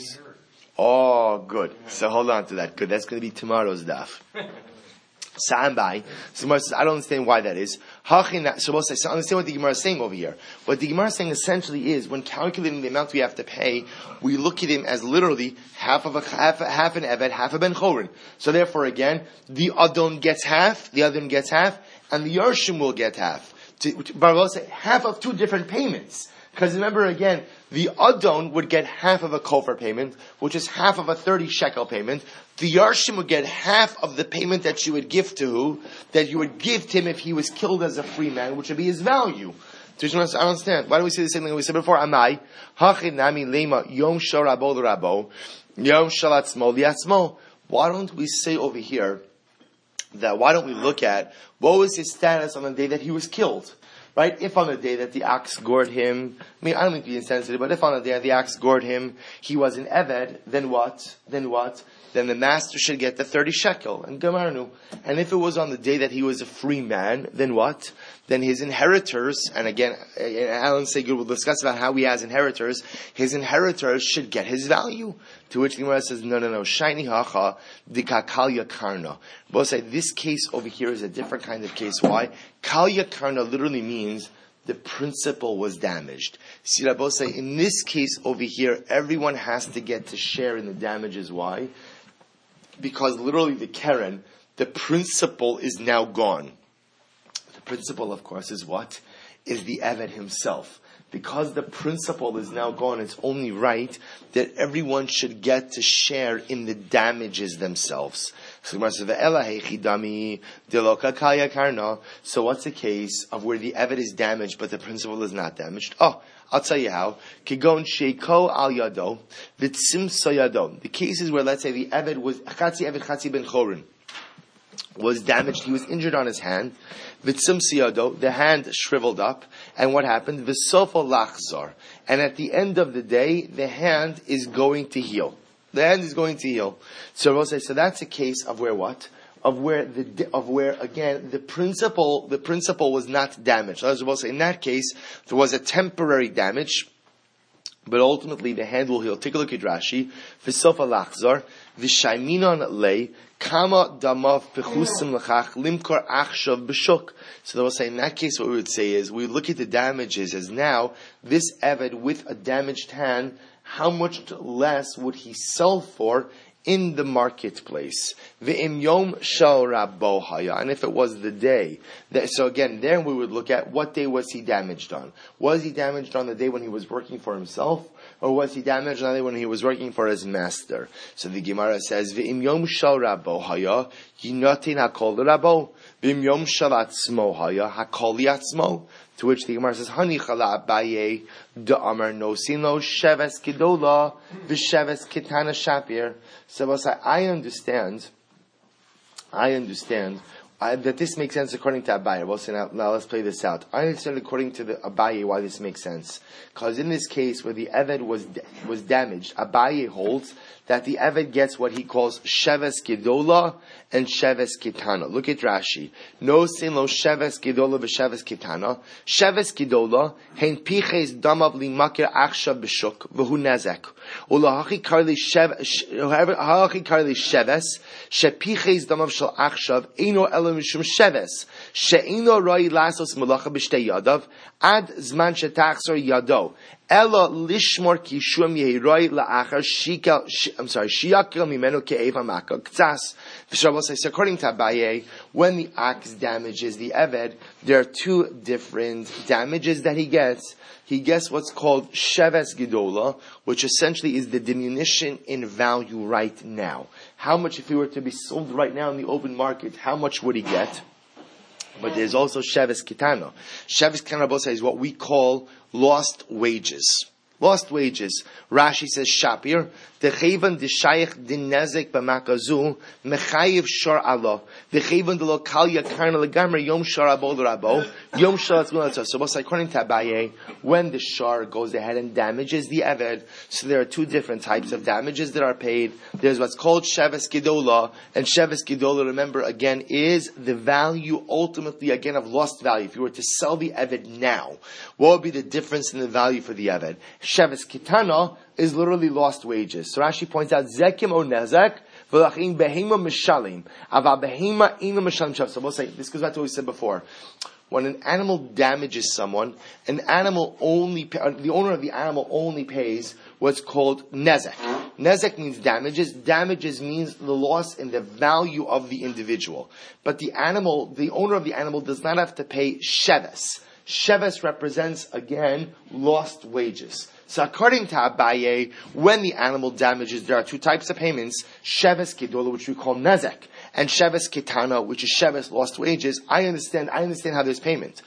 Oh, good. So hold on to that. Good. That's going to be tomorrow's daf. Sambai. So Gemara says, I don't understand why that is. So understand what the Gemara is saying over here. What the Gemara is saying essentially is, when calculating the amount we have to pay, we look at him as literally half an eved, half a ben chorin. So therefore, again, the adon gets half, and the yarshim will get half. But we'll say half of two different payments. Because remember again, the adon would get half of a kofer payment, which is half of a 30 shekel payment. The yarshim would get half of the payment that you would give to who? That you would give to him if he was killed as a free man, which would be his value. So I don't understand. Why do we say the same thing we said before? Amai, hachin nami lema yom shel rabo l'rabo, yom shel atzmo li'atzmo. Why don't we say over here that, why don't we look at what was his status on the day that he was killed? Right? If on the day that the ox gored him, I don't mean to be insensitive, but if on the day that the ox gored him, he was an eved, then what? Then the master should get the 30 shekel. And Gamarnu. And if it was on the day that he was a free man, then what? Then his inheritors, and again, Alan Segur will discuss about how he has inheritors, his inheritors should get his value. To which the Gemara says, no, shiny hacha, dika kalya karna. Both say this case over here is a different kind of case. Why? Kalya karna literally means the principle was damaged. See, Rabbi say, in this case over here, everyone has to get to share in the damages. Why? Because literally the keren, the principle is now gone. The principle, of course, is what? Is the eved himself. Because the principle is now gone, it's only right that everyone should get to share in the damages themselves. So what's the case of where the eved is damaged but the principle is not damaged? Oh, I'll tell you how. Kigon sheiko al yado, v'tzimsa yado. The cases where, let's say, the eved was chatzi eved chatzi ben chorin was damaged. He was injured on his hand. V'tzimsa yado, the hand shriveled up, and what happened? V'sofa lachzar, and at the end of the day, the hand is going to heal. The hand is going to heal. So we'll say, so that's a case of where what? Of where again the principle was not damaged. As we'll say, in that case, there was a temporary damage, but ultimately the hand will heal. Take a look at Rashi. V'sofa lachzar v'shayminon lei kama damav pechusim lachach limkor achshav b'shuk. So they will say, in that case, what we would say is, we look at the damages as now this eved with a damaged hand, how much less would he sell for in the marketplace. V'im yom shel rabo haya, and if it was the day. So again, then we would look at what day was he damaged on. Was he damaged on the day when he was working for himself, or was he damaged on the day when he was working for his master? So the Gemara says, V'im yom shel rabo haya, yinotin hakol rabo. V'im yom shel atzmo haya, hakol yatzmo. To which the Gemara says, Hani chala Abaye da'amar nosin lo sheves gedola v'sheves ketana shapir. So I understand that this makes sense according to Abaye. We'll say now let's play this out. I understand according to the Abaye why this makes sense. Because in this case where the Eved was damaged, Abaye holds that the Eved gets what he calls Sheves Gedola and Sheves Ketana. Look at Rashi. No sin lo Sheves Gedola v'Sheves Ketana. Sheves Gedola hein piches damav limakir achshav b'shuk v'hu nezek. Ulahachi karli Sheves shepiches damav shel achshav eino elo mishum Sheves she'eino roi lasos malacha b'shtei yadav ad zman shetachzor yado. Ella lishmor kishum yehiroi la'achar shiakil mimenu ke'eva makal k'tzas. So according to Abaye, when the ox damages the Eved, there are two different damages that he gets. He gets what's called Sheves Gedola, which essentially is the diminution in value right now. How much, if he were to be sold right now in the open market, how much would he get? But there's also Sheves Ketana. Sheves Ketana is what we call lost wages. Lost wages. Rashi says, Shapir, Dechevan Deshayich Din Nezek B'makazu, Mechayiv Shor Allah, Dechevan De Lo Kalya Karna Legamre, Yom Shor Abo L'Rabo, Yom Shor Atzmul Atzah. So according to Abaye, when the Shor goes ahead and damages the Eved, so there are two different types of damages that are paid. There's what's called Sheves Gedola, and Sheves Gedola, remember again, is the value ultimately again of lost value. If you were to sell the Eved now, what would be the difference in the value for the Eved? Sheves Ketana is literally lost wages. So Rashi points out, Zekim o Nezek, V'lachin behema mishalim, Ava behema ina mishalim shav. So we'll say, this goes back to what we said before. When an animal damages someone, the owner of the animal only pays what's called Nezek. Nezek means damages. Damages means the loss in the value of the individual. But the owner of the animal does not have to pay Sheves. Sheves represents, again, lost wages. So according to Abaye, when the animal damages, there are two types of payments, Sheves Gedola, which we call Nezek, and Sheves Ketana, which is Sheves lost wages. I understand how there's payment.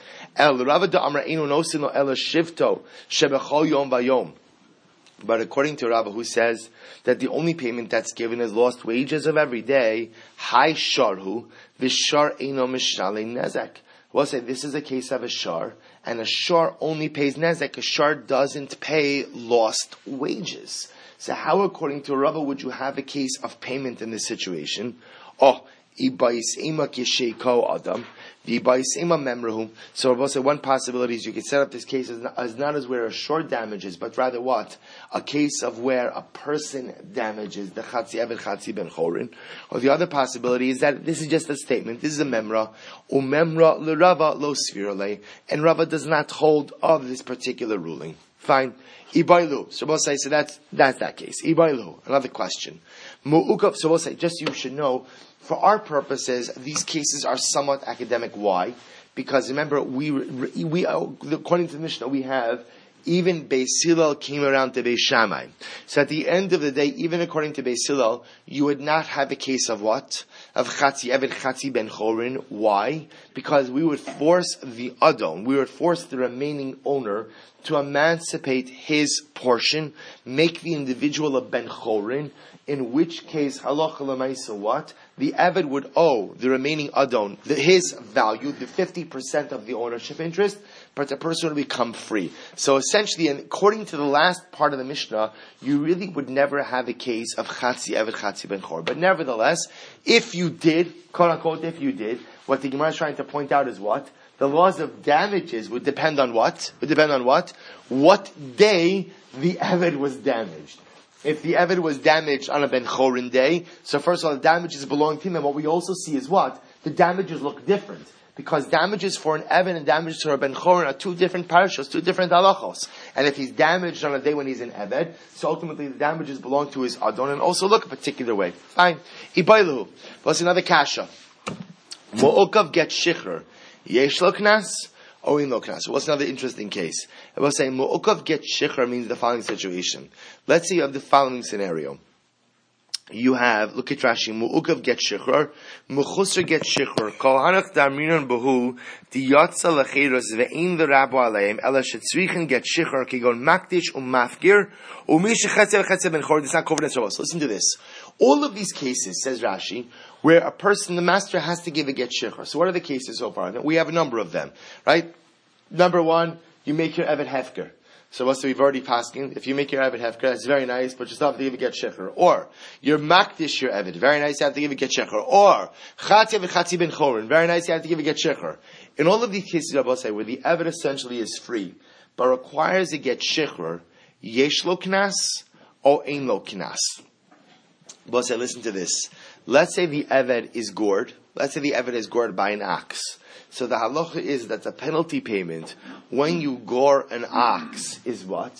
But according to Rava, who says that the only payment that's given is lost wages of every day, Hai Sharhu, Vishar Eino Mishale Nezek. We'll say this is a case of a shar, and a shar only pays nezek. A shar doesn't pay lost wages. So how, according to Rava, would you have a case of payment in this situation? Oh, ibayisema kisheiko adam, ibayisema memrahum. So we'll say one possibility is you could set up this case as not as where a shar damages, but rather what? A case of where a person damages the chatzi eved chatzi ben chorin. Or the other possibility is that this is just a statement. This is a memra. Umemra l'Rava lo svirale, and Rava does not hold of this particular ruling. Fine. Ibailu. So we'll say, so that's that case. Ibailu. Another question. Mu'ukav. So we'll say, just you should know, for our purposes, these cases are somewhat academic. Why? Because remember, we according to the Mishnah, we have even Beis Hillel came around to Beis Shammai. So at the end of the day, even according to Beis Hillel, you would not have a case of what? Of Chatzi Eved Chatzi Ben Chorin. Why? Because we would force the Adon, we would force the remaining owner to emancipate his portion, make the individual a Ben Chorin, in which case, halacha l'maisa what? The Eved would owe the remaining Adon his value, the 50% of the ownership interest, but the person would become free. So essentially, and according to the last part of the Mishnah, you really would never have a case of Chatzi Eved Chatzi Ben Chor. But nevertheless, if you did, quote unquote, if you did, what the Gemara is trying to point out is what? The laws of damages would depend on what? Would depend on what? What day the Eved was damaged. If the Eved was damaged on a Ben Chorin day, so first of all, the damages belong to him, and what we also see is what? The damages look different. because damages for an Eved and damages for a Ben Chorin are two different parashas, two different halachos. And if he's damaged on a day when he's an Eved, so ultimately the damages belong to his Adon and also look a particular way. Fine. Ibailu. What's another kasha? Mu'ukav get shikhr. Yesh lo knas? Or in lo knas? What's another interesting case? I will say Mu'ukav get shikhr means the following situation. Let's say you have the following scenario. You have, look at Rashi, Mu'ukav get shikhr, Mu'chusr get shikhr, Kol hanach darminon behu, Di yotza lechiros ve'in v'rabo aleim, Ela shetzrichen get shikhr, Kigon makdish mafgir, Umish chetze v'chetze ben chor, it's not covered in Shabbos. Listen to this. All of these cases, says Rashi, where a person, the master has to give a get shikhr. So what are the cases so far? We have a number of them, right? Number one, you make your Evet Hefker. So what's we've already passing? If you make your Evet Hefker, that's very nice, but you still have to give a get shikhr. Or, you're makdish your Evet. Very nice, you have to give a get shikhr. Or, chatzi v'chatzi ben chorin. Very nice, you have to give a get shikhr. In all of these cases, Rabbi say, where the Evet essentially is free, but requires a get shikhr, yesh lo knas, or ein lo knas. Rabbi say, listen to this. Let's say the Evet is gored. Let's say the Evet is gored by an ox. So the halacha is that the penalty payment when you gore an ox is what?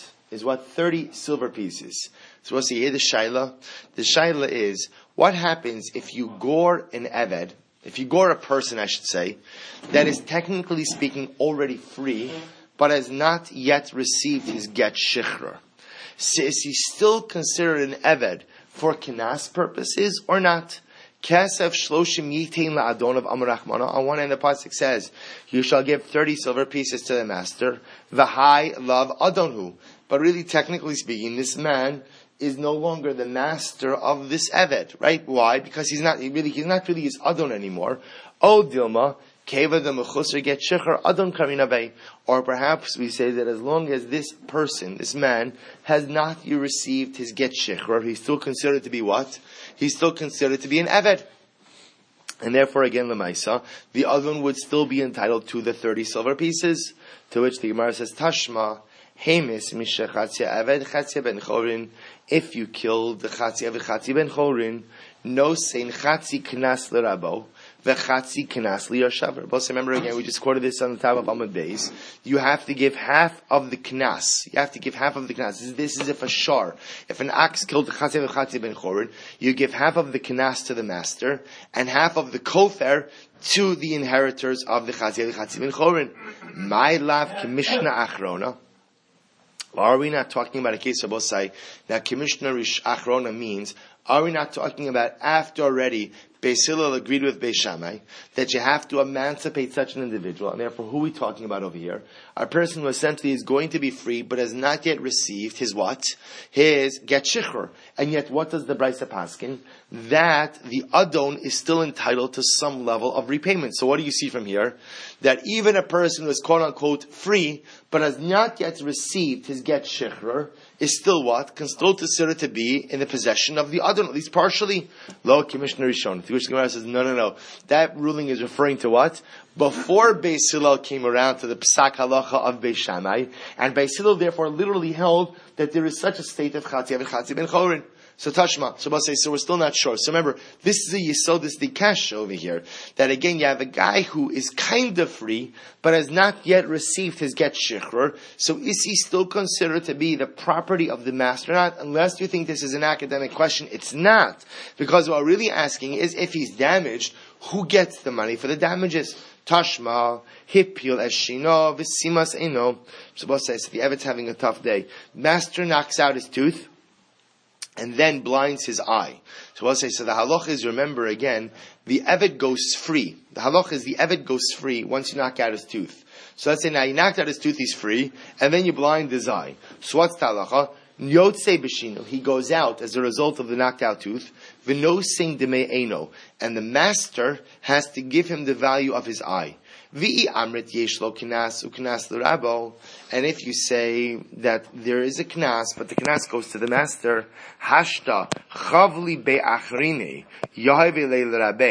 30 silver pieces. So we'll see here the shaila. The shaila is, what happens if you gore an eved, if you gore a person, I should say, that is technically speaking already free, but has not yet received his get shikhr? So is he still considered an eved for kinas purposes or not? Kesef shloshim yitain la'adon of Amar Rachmana. On one hand, the pasuk says, "You shall give 30 silver pieces to the master." V'hai lav adonhu. But really, technically speaking, this man is no longer the master of this eved, right? Why? Because he's not really his adon anymore. O dilma keva the mechusar get shikhr adon kaminavei. Or perhaps we say that as long as this person, this man, has not yet received his get shikhr, he's still considered to be what? He's still considered to be an Eved. And therefore, again, Lemaisa, the Adon would still be entitled to the 30 silver pieces, to which the Gemara says, Tashma, Hemis, Mishachatzia Eved, Chatzia ben Chorin, if you killed the Chatzia Eved, Chatzia ben Chorin, no sein Chatzi Knas L'Rabo, V'Chatzi Knas L'Yoshaver. But remember again, we just quoted this on the top of Amud Beis. You have to give half of the Knas. You have to give half of the Knas. This is if a shar. If an ox killed the Chatzia V'Chatzi ben Chorin, you give half of the Knas to the master, and half of the Kofer to the inheritors of the Chatzia V'Chatzi ben Chorin. My lav K'mishna Achrona. Are we not talking about a case of Bosai? Now, Commissioner Achrona means, are we not talking about after already Beis Hillel agreed with Beis Shammai that you have to emancipate such an individual, and therefore who are we talking about over here? A person who essentially is going to be free but has not yet received his what? His get shikhr. And yet what does the Brisa paskin? That the Adon is still entitled to some level of repayment. So what do you see from here? That even a person who is quote unquote free but has not yet received his get shikhr is still what? Can still consider to be in the possession of the Adon, at least partially. Lo Commissioner Rishon. To which the Gemara says, no. That ruling is referring to what? Before Beis Hillel came around to the Psak Halacha of Beis Shammai, and Beis Hillel therefore literally held that there is such a state of Chatzia and Chatzia ben Chorin. So Tashma, so we'll say, so we're still not sure. So remember, this is a Yisod, this is the Kash over here. That again, you have a guy who is kind of free, but has not yet received his get shikhr. So is he still considered to be the property of the master or not? Unless you think this is an academic question, it's not. Because what we're really asking is, if he's damaged, who gets the money for the damages? Tashma, hipil eshino, v'simas eno. So we'll say, so the Evet's having a tough day. Master knocks out his tooth, and then blinds his eye. So we'll say, so the halach is, remember again, the Eved goes free. The halach is the Eved goes free once you knock out his tooth. So let's say now you knocked out his tooth, he's free, and then you blind his eye. So what's the halacha? Nyotse b'shino, he goes out as a result of the knocked out tooth. V'no sing demei eno, and the master has to give him the value of his eye. V'i amrit yesh lo knas uknas l'rabo, and if you say that there is a knas, but the knas goes to the master, hashta chavli be'achrine yahavei l'rabe.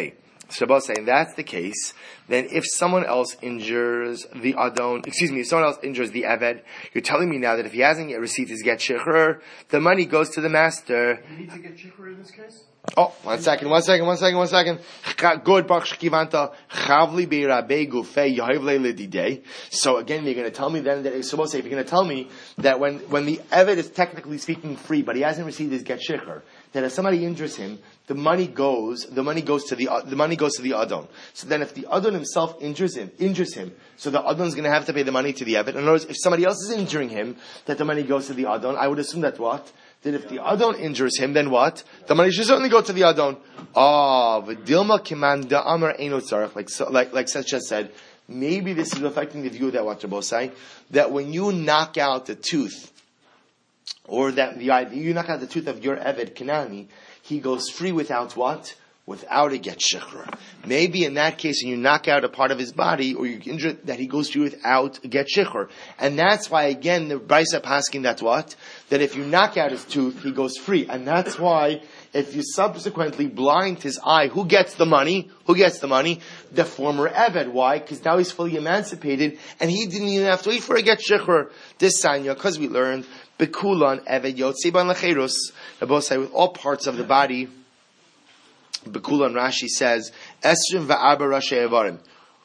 Shabbos saying that's the case, then if someone else injures the Adon, if someone else injures the Eved, you're telling me now that if he hasn't yet received his get shechur, the money goes to the master. You need to get shikra in this case? Oh, one second. Good, Baruch Shekivanta. Chavli beirabe gufei yohevle lididei. So again, you're going to tell me then that if you're going to tell me that when the Eved is technically speaking free, but he hasn't received his get shechur, that if somebody injures him, the money goes to the Adon. So then if the Adon himself injures him, so the Adon is going to have to pay the money to the Eved. In other words, if somebody else is injuring him, that the money goes to the Adon. I would assume that what? That if the Adon injures him, then what? The money should certainly go to the Adon. V'dilma kiman da'amar eino tzarech, like Seth just said, maybe this is affecting the view that what Rabbi say, that when you knock out the tooth, or that you knock out the tooth of your Eved Kanani, he goes free without what? Without a get shechur. Maybe in that case, when you knock out a part of his body, or you injure that he goes free without a get shechur. And that's why, again, the Brisa asking that what? That if you knock out his tooth, he goes free. And that's why, if you subsequently blind his eye, who gets the money? The former Eved. Why? Because now he's fully emancipated, and he didn't even have to wait for a get shechur. This sanya, because we learned, Bekulan Eved Yotzei Ban Lecherus, with all parts of the body. Bekulan Rashi says, Esrim va'arba Rashi Evarim.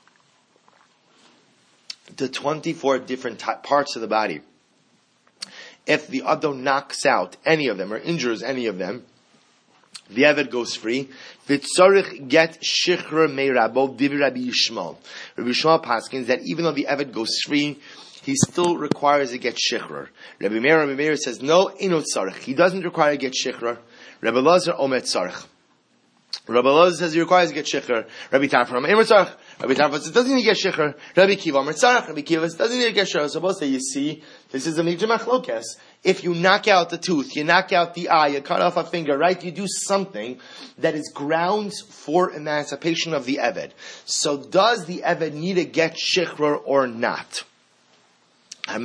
The 24 different parts of the body. If the Adon knocks out any of them or injures any of them, the Eved goes free. V'tzorich get shichra meirabo divi Rabbi Yishmael. Rabbi Yishmael paskins that even though the Eved goes free, he still requires a get shechur. Rabbi Meir says, no, inot tzarech. He doesn't require a get shechur. Rabbi Lazar omet tzarech. Rabbi Lazar says he requires a get shechur. Rabbi Tarfon omet tzarech. Rabbi Tarfon says doesn't need a get shechur. Rabbi Kiva omet tzarech. Rabbi Kiva says doesn't need a get shechur. So both say, you see, this is a major machlokes. If you knock out the tooth, you knock out the eye, you cut off a finger, right? You do something that is grounds for emancipation of the Eved. So does the Eved need a get shechur or not? So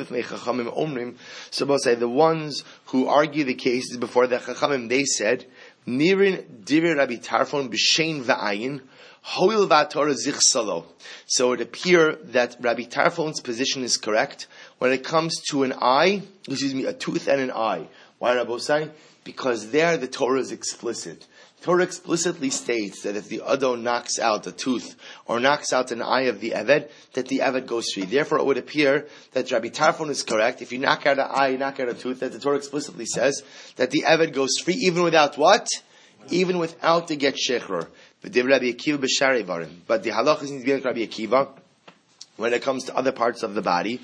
both say the ones who argue the cases before the Chachamim, they said, Nirin Dirir Rabbi Tarfon b'shein va'ayin hoil v'atorah zich salo. So it appears that Rabbi Tarfon's position is correct when it comes to a tooth and an eye. Why, Rabbi say? Because there the Torah is explicit. Torah explicitly states that if the Adon knocks out a tooth or knocks out an eye of the Eved, that the Eved goes free. Therefore, it would appear that Rabbi Tarfon is correct. If you knock out an eye, you knock out a tooth, that the Torah explicitly says that the Eved goes free, even without what? Even without the get shechur. But the halach is to be like Rabbi Akiva when it comes to other parts of the body.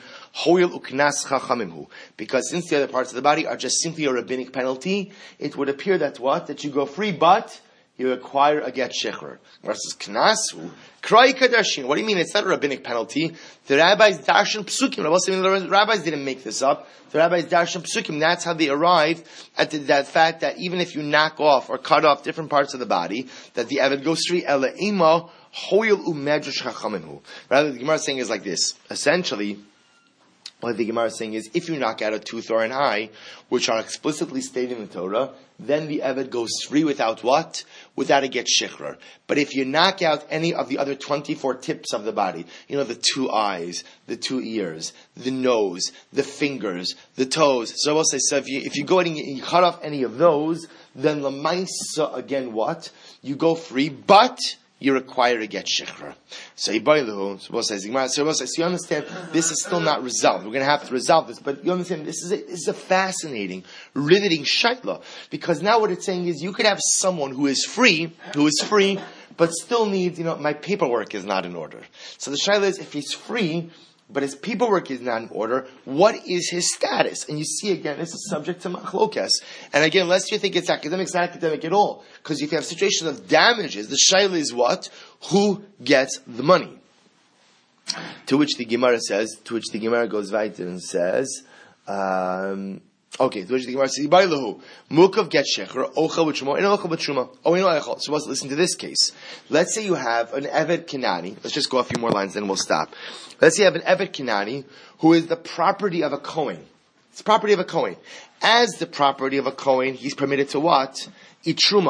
Because since the other parts of the body are just simply a rabbinic penalty, it would appear that what? That you go free, but you acquire a get shechur. Versus knasu, krai kadashin. What do you mean? It's not a rabbinic penalty. The rabbis darshan psukim. The rabbis didn't make this up. The rabbis darshan psukim. That's how they arrived at that fact that even if you knock off or cut off different parts of the body, that the Eved goes free. Ela ima hoyel umedrash chachamenu. Rather, the Gemara is saying is like this. Essentially, what the Gemara is saying is, if you knock out a tooth or an eye, which are explicitly stated in the Torah, then the Eved goes free without what? Without a get shechur. But if you knock out any of the other 24 tips of the body, the 2 eyes, the 2 ears, the nose, the fingers, the toes, so if you go and you cut off any of those, then l'maisa, again what? You go free, but you require to get shechur. So you understand, this is still not resolved. We're going to have to resolve this, but you understand, this is a fascinating, riveting shaila, because now what it's saying is you could have someone who is free, but still needs, my paperwork is not in order. So the shaila is, if he's free, but his paperwork is not in order, what is his status? And you see again, this is subject to machlokes. And again, unless you think it's academic, it's not academic at all. Because if you have situations of damages, the shaila is what? Who gets the money? To which the Gemara goes weiter and says, to which the Gemara says, Mukav get shecher, ocha b'truma, and ocha b'truma. So let's listen to this case. Let's say you have an Eved Kanani. Let's just go a few more lines, then we'll stop. Let's say you have an Eved Kanani who is the property of a Kohen. It's property of a Kohen. As the property of a Kohen, he's permitted to what? Eat truma.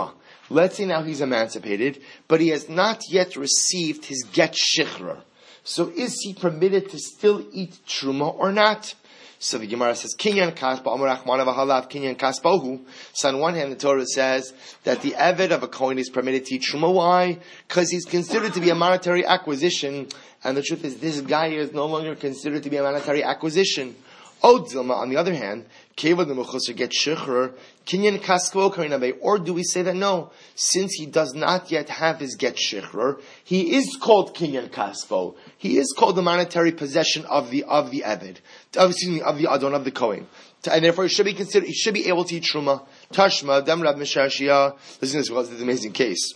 let's say now he's emancipated, but he has not yet received his get shichrer. So is he permitted to still eat truma or not? So the Gemara says, Kinyan kaspa, Amar Rachmana v'halav, Kinyan kaspahu. So on one hand, the Torah says that the eved of a kohen is permitted to eat truma. Why? Because he's considered to be a monetary acquisition. And the truth is, this guy is no longer considered to be a monetary acquisition. Odzilma, on the other hand, Keva the Mechusar get shechrer, Kinyan kaspo karinabe. Or do we say that no, since he does not yet have his get shechrer, he is called Kinyan kaspo. He is called the monetary possession of the eved, of the adon, of the kohen, and therefore he should be considered. He should be able to eat truma. Tashma dam Rab Mishashia. Listen to this amazing case.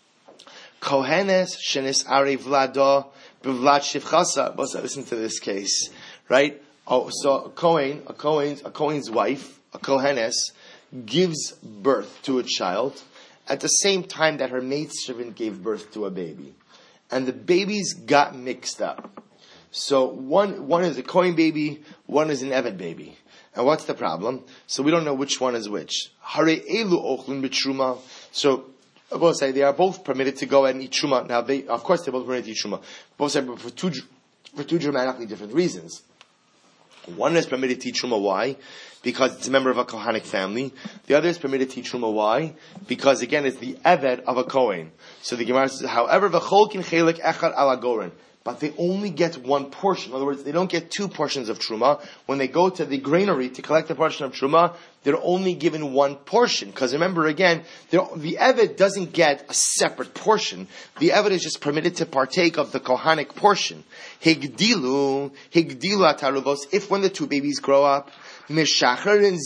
Kohenes shenis ari vlada b'vlad shivchasa. Listen to this case, right? Oh, so a Kohen's wife, a Kohenes, gives birth to a child at the same time that her maidservant gave birth to a baby. And the babies got mixed up. So one is a Kohen baby, one is an Eved baby. And what's the problem? So we don't know which one is which. Hare elu ochlin b'truma. So I will say they are both permitted to go and eat truma. Now of course they're both permitted to eat truma. Both say for two dramatically different reasons. One is permitted to eat truma. Why? Because it's a member of a Kohanic family. The other is permitted to eat truma. Why? Because again, it's the eved of a Kohen. So the Gemara says, however, v'cholkin chelik echad ala goren. But they only get one portion. In other words, they don't get two portions of truma. When they go to the granary to collect a portion of truma, they're only given one portion. Because remember again, the eved doesn't get a separate portion. The eved is just permitted to partake of the kohanic portion. Higdilu ataruvos. If when the two babies grow up, mishacher and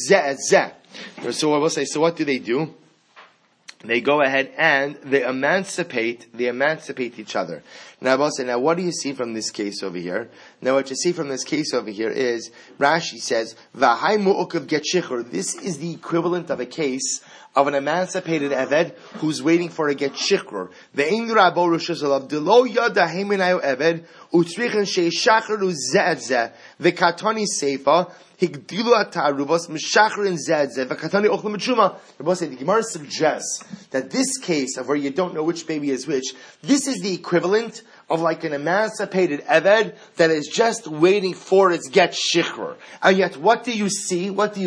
zeh. So I will say, so what do? They go ahead and they emancipate each other. Now, I will say, now what do you see from this case over here? Now, what you see from this case over here is, Rashi says, V'hai mu'ukav get shichur. This is the equivalent of a case of an emancipated eved who's waiting for a get shichur. Ve'in rabo rishazalav, delo yada heimenayu eved, utzrichen she'ishacharu ze'edzeh, v'katoni seifa, Higdilu atarubos mishachrin zedze v'katani ochlim b'truma. The Gemara suggests that this case of where you don't know which baby is which, this is the equivalent of like an emancipated eved that is just waiting for its get shikhr. And yet, what do you see?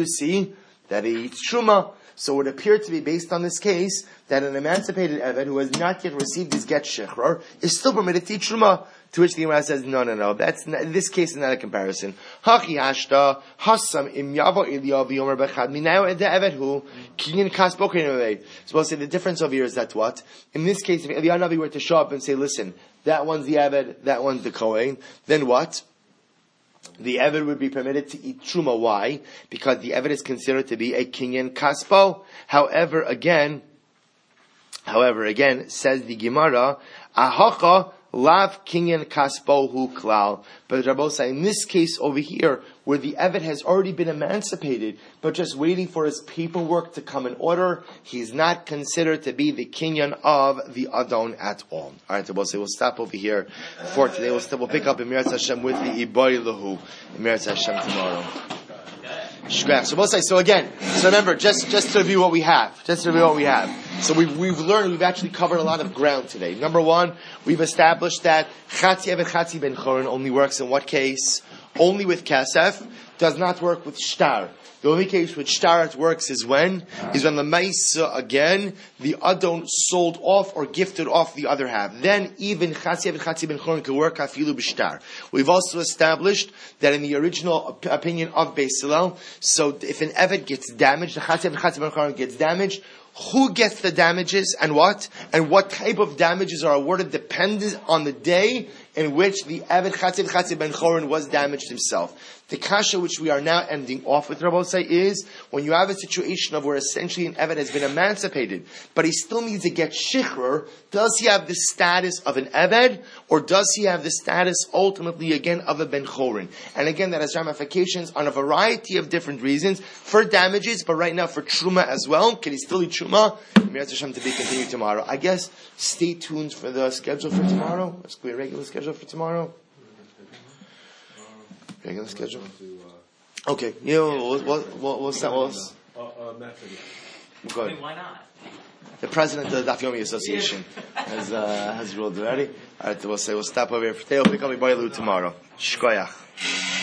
That he eats truma. So it would appear to be based on this case that an emancipated eved who has not yet received his get shikhr is still permitted to eat truma. To which the Gemara says, no. This case is not a comparison. Hachi hashta hasam im yavo Eliyav yomer bechad minayu ed eved hu kinyan kas bokein. So we'll say the difference over here is that what? In this case, if Eliyahu Navi were to show up and say, listen, that one's the eved, that one's the kohen, then what? The eved would be permitted to eat truma. Why? Because the eved is considered to be a kinyan kaspo. However, again, says the Gemara, ahacha lav kinyan kaspohu klal. But Rabbosa, in this case over here, where the eved has already been emancipated, but just waiting for his paperwork to come in order, he's not considered to be the kinyan of the adon at all. Alright, Rabbosa, we'll stop over here for today. We'll pick up in Mirat Hashem with the Iboy Lahu in Mirat Hashem tomorrow. So again, remember, just to review what we have. So we've learned, we've actually covered a lot of ground today. Number one, we've established that Chatzi Eved Chatzi Ben Choron only works in what case? Only with Kesef, does not work with Shtar. The only case with Shtar it works is when the Maisa, again, the Adon sold off or gifted off the other half. Then even Chatzi Eved Chatzi Ben Choron can work Afilu B'Shtar. We've also established that in the original opinion of Beis Hillel, so if an Eved gets damaged, the Chatzi Eved Chatzi Ben Choron gets damaged, who gets the damages and what? And what type of damages are awarded dependent on the day in which the Eved Chatzi Ben Choron was damaged himself. The kasha which we are now ending off with, Rabbosai, is when you have a situation of where essentially an Eved has been emancipated, but he still needs to get shikhr, does he have the status of an Eved, or does he have the status ultimately again of a Ben Choron? And again, that has ramifications on a variety of different reasons for damages, but right now for truma as well. Can he still eat truma? Mirat Hashem to be continued tomorrow. I guess stay tuned for the schedule for tomorrow. Let's go a regular schedule for tomorrow. Regular schedule. Okay. We'll set. I mean, why not? The president of the Daf Yomi Association has ruled already. All right, we'll stop over here for today. We'll pick up tomorrow. Shkoyach.